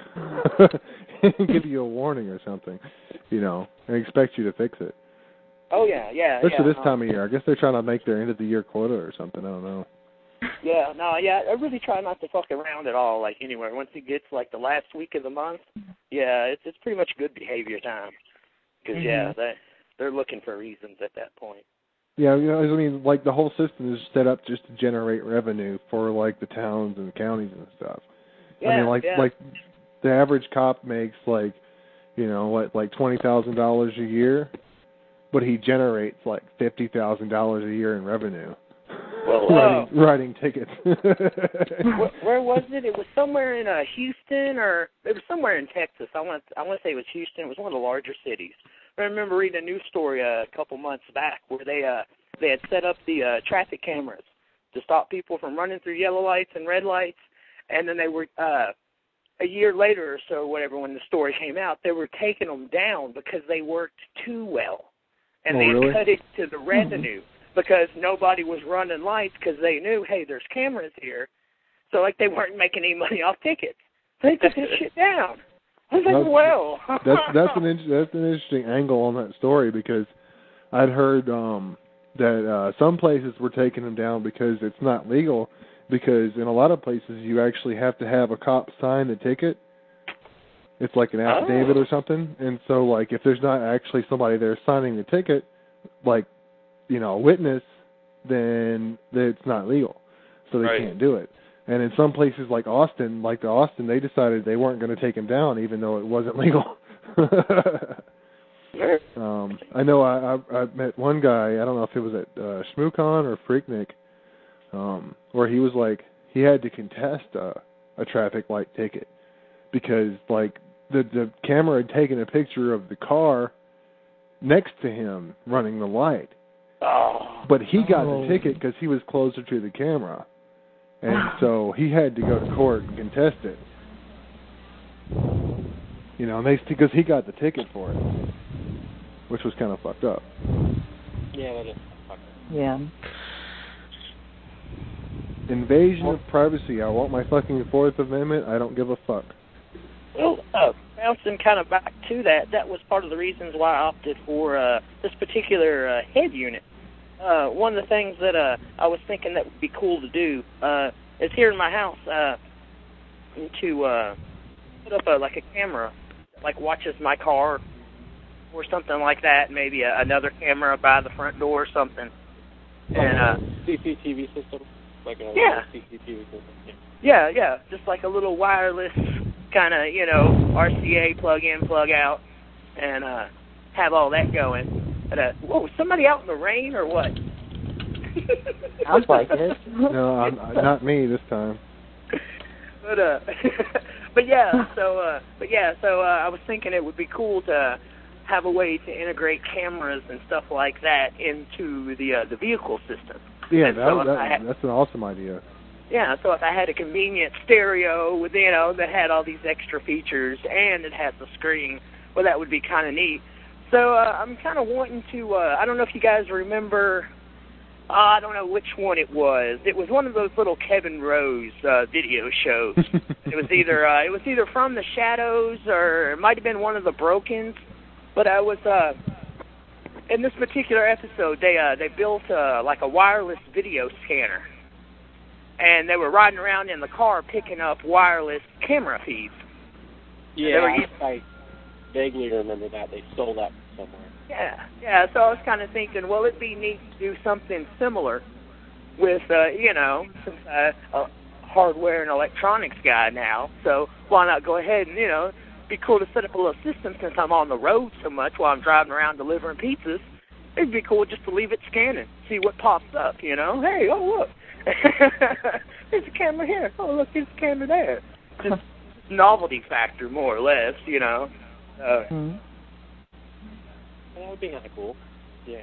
And give you a warning or something, you know, and expect you to fix it. Oh, yeah. Especially this time of year. I guess they're trying to make their end-of-the-year quota or something. I don't know. I really try not to fuck around at all, like, anywhere. Once it gets, like, the last week of the month, it's pretty much good behavior time. Because, they're looking for reasons at that point. Yeah, you know, I mean, like, the whole system is set up just to generate revenue for, like, the towns and the counties and stuff. Yeah, I mean, like the average cop makes, like, you know, like $20,000 a year, but he generates, like, $50,000 a year in revenue. Well, writing tickets. Where was it? It was somewhere in Houston, or it was somewhere in Texas. I want to say it was Houston. It was one of the larger cities. I remember reading a news story a couple months back where they had set up the traffic cameras to stop people from running through yellow lights and red lights, and then they were a year later or so, whatever, when the story came out, they were taking them down because they worked too well, and they had cut it to the revenue. Because nobody was running lights because they knew, hey, there's cameras here. So, like, they weren't making any money off tickets. So they took this shit down. I was like, well. That's an interesting angle on that story, because I'd heard that some places were taking them down because it's not legal, because in a lot of places you actually have to have a cop sign the ticket. It's like an affidavit or something. And so, like, if there's not actually somebody there signing the ticket, like, you know, a witness, then it's not legal. So they can't do it. And in some places like Austin, they decided they weren't going to take him down even though it wasn't legal. I know I met one guy, I don't know if it was at ShmooCon or Freaknik, where he was like, he had to contest a traffic light ticket because, like, the camera had taken a picture of the car next to him running the light. But he got the ticket because he was closer to the camera. And so he had to go to court and contest it. You know, and because he got the ticket for it, which was kind of fucked up. Yeah, that is fucked up. Yeah. Invasion of privacy. I want my fucking Fourth Amendment. I don't give a fuck. Well, bouncing kind of back to that was part of the reasons why I opted for this particular head unit. One of the things that I was thinking that would be cool to do is here in my house to put up a camera, like watches my car or something like that, maybe another camera by the front door or something. And CCTV system? Like a CCTV system. Yeah, just like a little wireless kind of, RCA plug in, plug out, and have all that going. But, whoa, somebody out in the rain or what? Sounds like it. No, not me this time. But I was thinking it would be cool to have a way to integrate cameras and stuff like that into the vehicle system. Yeah, that's an awesome idea. Yeah, so if I had a convenient stereo with, that had all these extra features and it had the screen, well, that would be kind of neat. So I'm kind of wanting to, I don't know if you guys remember, I don't know which one it was. It was one of those little Kevin Rose video shows. It was either From the Shadows or it might have been one of the Brokens. But I was, in this particular episode, they built like a wireless video scanner. And they were riding around in the car picking up wireless camera feeds. Yeah, I vaguely remember that. They stole that somewhere. Yeah. So I was kind of thinking, well, it'd be neat to do something similar with, since I'm a hardware and electronics guy now. So why not go ahead and, it'd be cool to set up a little system since I'm on the road so much while I'm driving around delivering pizzas. It'd be cool just to leave it scanning, see what pops up, Hey, oh, look. There's a camera here. Oh, look, there's a camera there. Just novelty factor, more or less, That would be kind of cool. Yeah.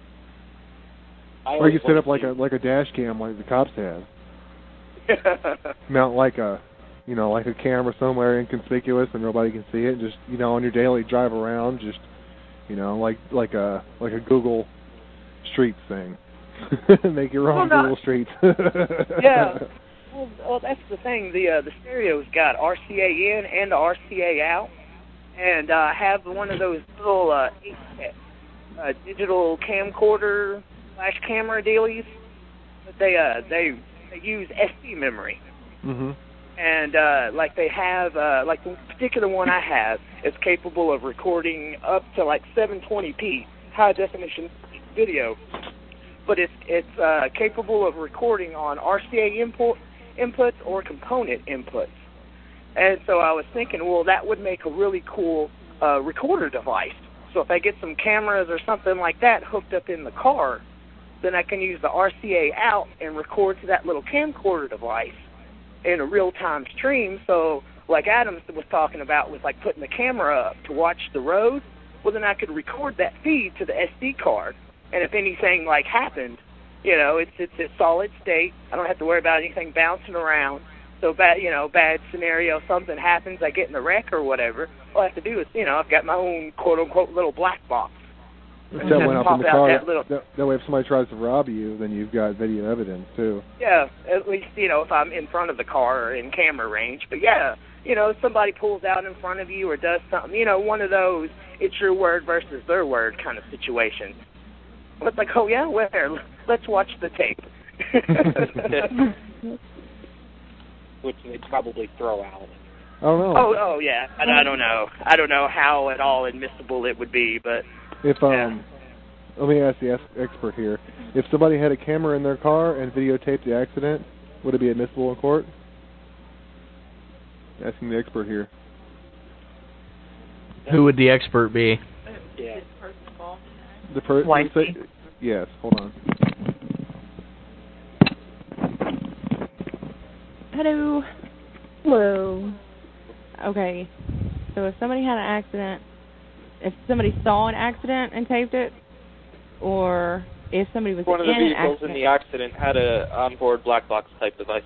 Or you set up like a dash cam like the cops have. Mount like a camera somewhere inconspicuous and nobody can see it. Just on your daily drive around, just like a Google Streets thing. Make your own Google Streets. Yeah. Well, that's the thing. The stereo's got RCA in and RCA out, and have one of those little digital camcorder / camera dealies. But they use SD memory. Mm-hmm. And like they have, like the particular one I have is capable of recording up to like 720p high definition video. But it's capable of recording on RCA inputs or component inputs. And so I was thinking, well, that would make a really cool recorder device. So if I get some cameras or something like that hooked up in the car, then I can use the RCA out and record to that little camcorder device in a real-time stream. So like Adams was talking about with like putting the camera up to watch the road, well, then I could record that feed to the SD card. And if anything like happened, it's solid state. I don't have to worry about anything bouncing around. So bad scenario, something happens, I get in a wreck or whatever. All I have to do is, I've got my own quote unquote little black box. That went up in the car. That way, if somebody tries to rob you, then you've got video evidence too. Yeah, at least if I'm in front of the car or in camera range. But yeah, if somebody pulls out in front of you or does something, one of those it's your word versus their word kind of situation. It's like, oh yeah, where? Let's watch the tape. Which they'd probably throw out. I don't know. Oh yeah. I don't know. I don't know how at all admissible it would be, but if let me ask the expert here. If somebody had a camera in their car and videotaped the accident, would it be admissible in court? Asking the expert here. Who would the expert be? Yeah. The person. Yes. Hold on. Hello. Hello. Okay. So if somebody had an accident, if somebody saw an accident and taped it, or if somebody was one of the in an vehicles accident, in the accident had a onboard black box type device.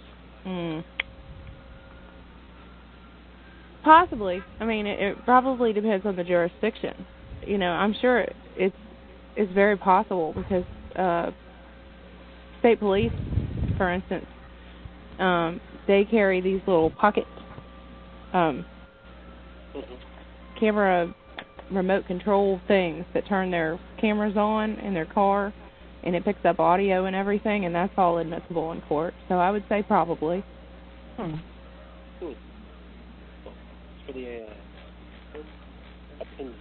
Possibly. I mean, it probably depends on the jurisdiction. I'm sure it's very possible because state police, for instance, they carry these little pocket camera remote control things that turn their cameras on in their car, and it picks up audio and everything, and that's all admissible in court. So I would say probably. For the opinion.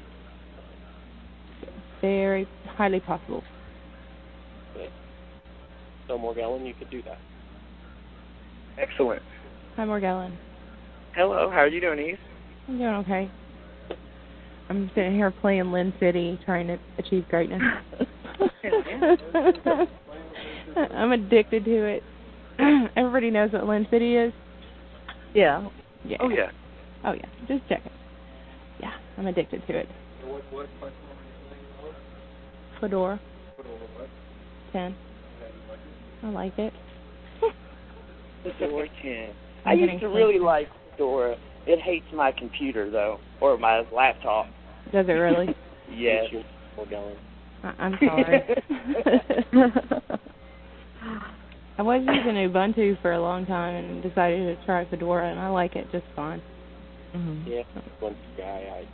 Very highly possible. Okay. So, Morgellon, you could do that. Excellent. Hi, Morgellon. Hello, how are you doing, Eve? I'm doing okay. I'm sitting here playing Lynn City, trying to achieve greatness. I'm addicted to it. Everybody knows what Lynn City is? Yeah. Yeah. Oh, yeah. Oh, yeah. Just check it. Yeah, I'm addicted to it. What Fedora. 10. I like it. Fedora 10. I used to really like Fedora. It hates my computer, though, or my laptop. Does it really? Yes. I'm sorry. I was using Ubuntu for a long time and decided to try Fedora, and I like it just fine. Mm-hmm. Yeah, one guy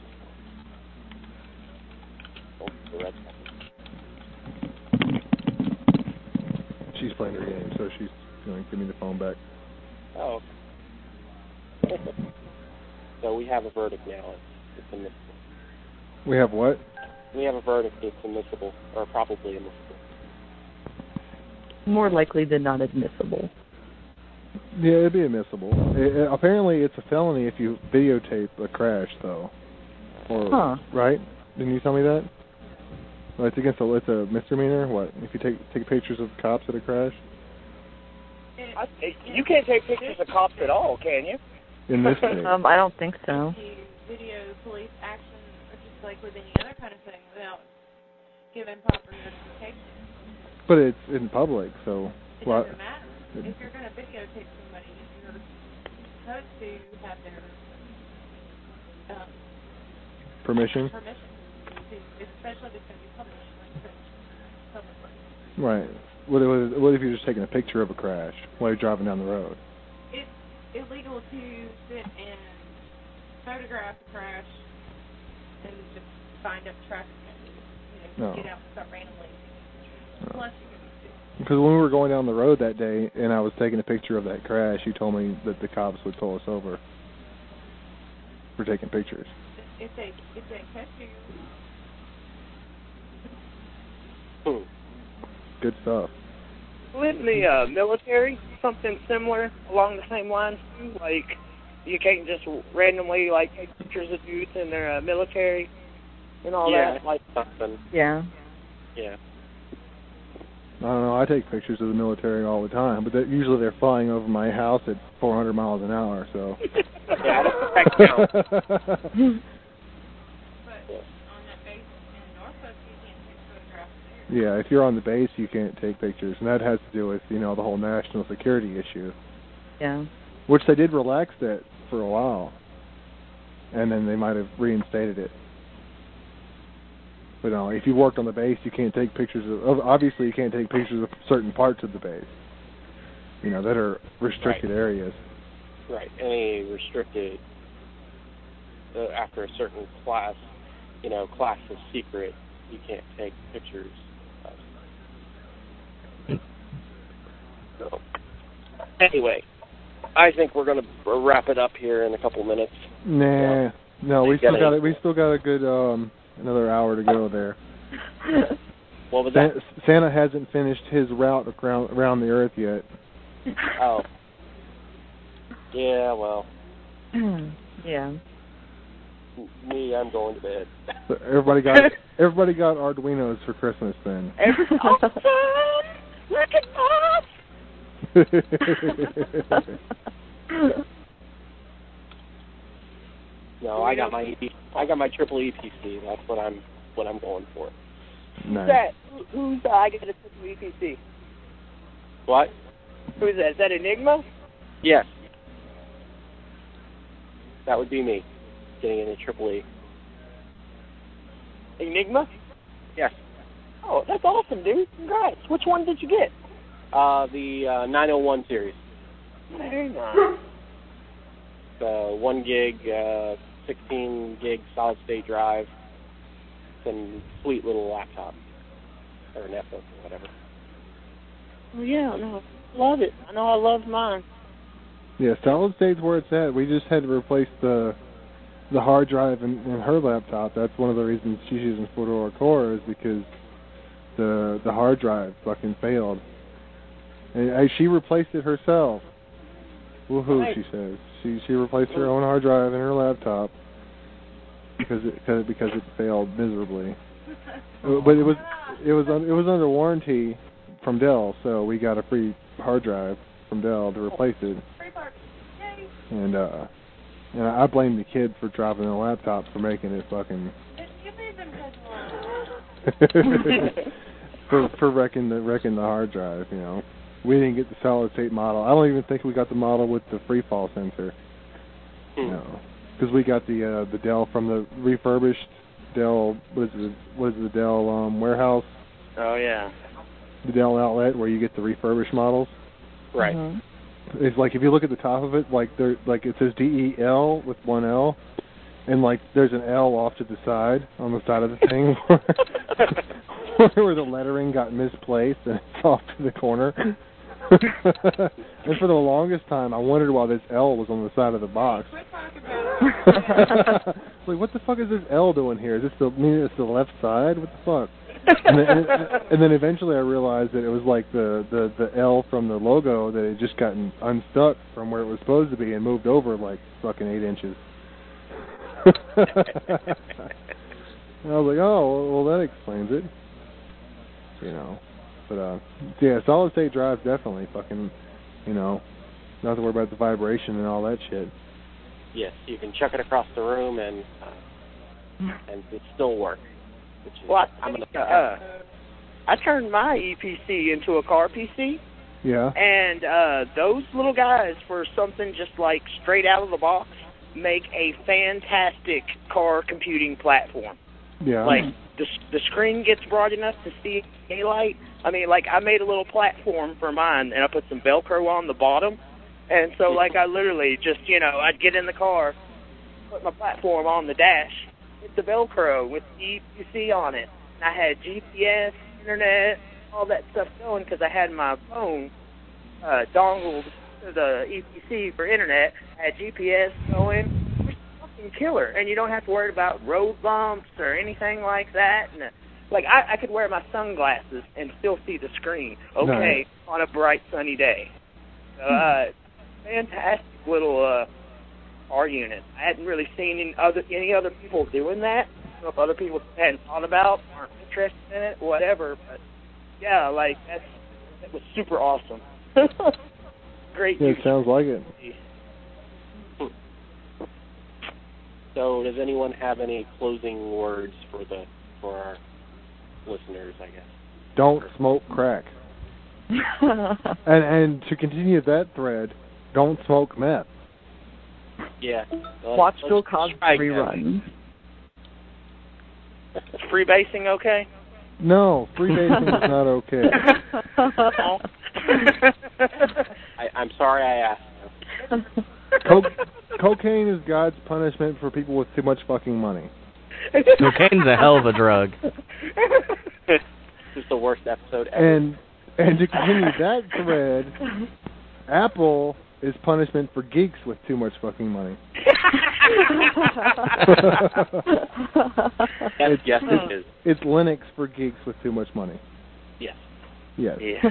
She's playing her game, so she's going to give me the phone back. Oh. So we have a verdict now. It's admissible. We have what? We have a verdict that's admissible, or probably admissible. More likely than not admissible. Yeah, it'd be admissible. Apparently, it's a felony if you videotape a crash, though. Or right? Didn't you tell me that? Well, it's it's a misdemeanor. What if you take pictures of cops at a crash? You can't take pictures of cops at all, can you? In this state. I don't think so. Video police action, just like with any other kind of thing, without giving proper notification. But it's in public, so. It doesn't matter. If you're going to videotape somebody, you're supposed to have their permission. Especially if it's going to be published publicly. Right. What if you're just taking a picture of a crash while you're driving down the road? It's illegal to sit and photograph a crash and just find up traffic and get out and start randomly. Plus, you can be sued. Because when we were going down the road that day and I was taking a picture of that crash, you told me that the cops would pull us over for taking pictures. If they catch you. Good stuff. Wouldn't the military something similar along the same lines? Like, you can't just randomly take pictures of youth in their military and all that. Like something. Yeah. Yeah. I don't know. I take pictures of the military all the time, but usually they're flying over my house at 400 miles an hour. So. Yeah, that counts. Yeah, if you're on the base, you can't take pictures, and that has to do with, the whole national security issue. Yeah. Which they did relax that for a while, and then they might have reinstated it. But no, if you worked on the base, you can't take pictures of. Obviously, you can't take pictures of certain parts of the base. That are restricted areas. Right. Any restricted after a certain class, class is secret. You can't take pictures. So, anyway, I think we're going to wrap it up here in a couple minutes. Nah, no, we still got a good another hour to go there. What was that? Santa hasn't finished his route around the Earth yet. Oh. Yeah, well. Yeah. Me, I'm going to bed. So everybody got Arduinos for Christmas then. Awesome! Look at that! No, I got my triple EPC. That's what I'm going for. Nice. Who's that? I get a triple EPC. What? Who's that? Is that Enigma? Yes. That would be me, getting in a triple E. Enigma? Yes. Oh, that's awesome, dude. Congrats. Which one did you get? The 901 series. Very nice. The 1 gig 16 gig solid state drive, and sweet little laptop or netbook or whatever. Well, yeah, no, love it. I know I love mine. Yeah, solid state's where it's at. We just had to replace the hard drive in her laptop. That's one of the reasons she's using Fedora Core is because the hard drive fucking failed. And she replaced it herself. Woohoo, right. She says. She replaced her own hard drive in her laptop because it failed miserably. But it was under warranty from Dell, so we got a free hard drive from Dell to replace it. And I blame the kid for dropping the laptop for making it fucking for wrecking the hard drive, you know. We didn't get the solid state model. I don't even think we got the model with the free fall sensor. No, because we got the Dell from the refurbished Dell. What is the Dell warehouse? Oh yeah. The Dell outlet where you get the refurbished models. Right. Mm-hmm. It's like if you look at the top of it, like it says DEL with one L, and like there's an L off to the side on the side of the thing where the lettering got misplaced and it's off to the corner. And for the longest time, I wondered why this L was on the side of the box. Like, what the fuck is this L doing here? Is this it's the left side? What the fuck? And then eventually I realized that it was like the L from the logo that had just gotten unstuck from where it was supposed to be and moved over like fucking 8 inches. And I was like, oh, well that explains it. You know. But, yeah, solid state drives definitely fucking, you know, not to worry about the vibration and all that shit. Yes, you can chuck it across the room and it still works. Well, I turned my EPC into a car PC. Yeah. And those little guys, for something just like straight out of the box, make a fantastic car computing platform. Yeah. Like, the screen gets broad enough to see daylight. I mean, like, I made a little platform for mine, and I put some Velcro on the bottom. And so, like, I literally just, you know, I'd get in the car, put my platform on the dash, hit the Velcro with the EPC on it. And I had GPS, internet, all that stuff going because I had my phone dongled to the EPC for internet. I had GPS going. Killer, and you don't have to worry about road bumps or anything like that. And like I could wear my sunglasses and still see the screen. Okay, nice. On a bright sunny day. Fantastic little car unit. I hadn't really seen any other people doing that. I don't know if other people hadn't thought about, aren't interested in it, whatever. But yeah, like that was super awesome. Great. Yeah, it sounds like it. So, does anyone have any closing words for our listeners, I guess? Don't smoke crack. and to continue that thread, don't smoke meth. Yeah. Watch Bill Cosby rerun. Is freebasing okay? No, freebasing is not okay. I'm sorry I asked. Cocaine is God's punishment for people with too much fucking money. Cocaine's a hell of a drug. This is the worst episode ever. And to continue that thread, Apple is punishment for geeks with too much fucking money. Yes, it is. It's Linux for geeks with too much money. Yes. Yes. Yeah.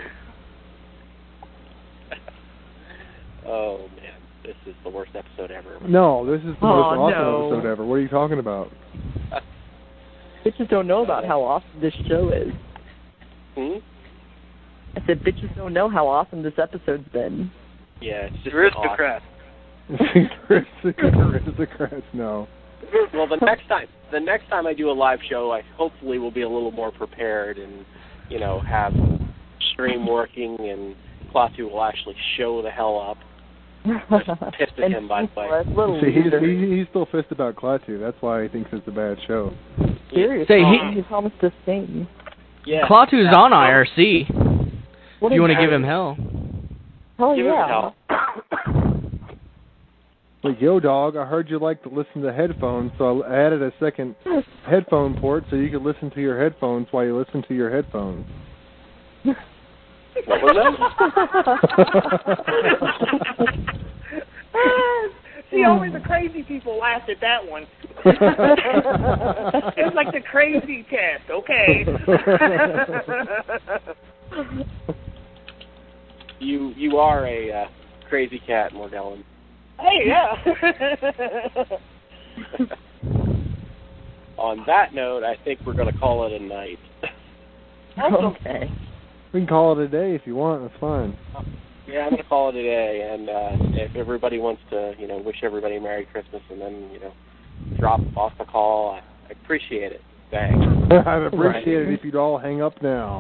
Oh, man. This is the worst episode ever. No, this is the most awesome episode ever. What are you talking about? Bitches don't know about how awesome this show is. I said bitches don't know how awesome this episode's been. Yeah, it's just aristocrats. Aristocrats, no. Well, the next time I do a live show, I hopefully will be a little more prepared and, you know, have stream working and Klaatu will actually show the hell up. Pissed at him, by the way. See, he's still pissed about Klaatu. That's why he thinks it's a bad show. Seriously, he promised to sing. Yeah. Klaatu's on IRC. If you want to give him hell. Oh, give yeah. him hell. But yo, dog, I heard you like to listen to headphones, so I added a second headphone port so you could listen to your headphones while you listen to your headphones. What was that? See, only the crazy people laughed at that one. It's like the crazy test, okay? You are a crazy cat, Morgellon. Hey, yeah. On that note, I think we're going to call it a night. Okay. We can call it a day if you want. That's fine. Yeah, I'm going to call it a day, and if everybody wants to, wish everybody a Merry Christmas and then, drop off the call, I appreciate it. Thanks. I'd appreciate it if you'd all hang up now.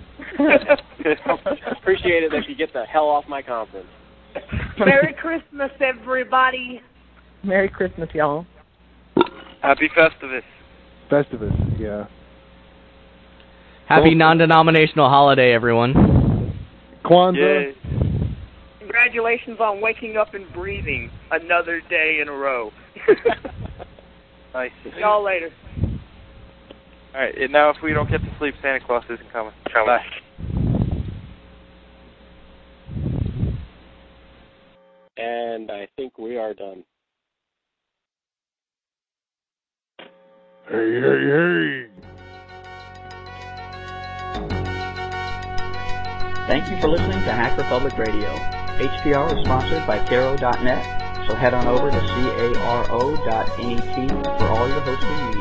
Appreciate it if you get the hell off my conference. Merry Christmas, everybody. Merry Christmas, y'all. Happy Festivus. Festivus, yeah. Happy non-denominational holiday, everyone. Kwanzaa. Yay. Congratulations on waking up and breathing another day in a row. Nice. Y'all later. All right, and now if we don't get to sleep, Santa Claus isn't coming. Bye. And I think we are done. Hey, hey, hey. Thank you for listening to Hacker Public Radio. HPR is sponsored by Caro.net, so head on over to caro.net for all your hosting needs.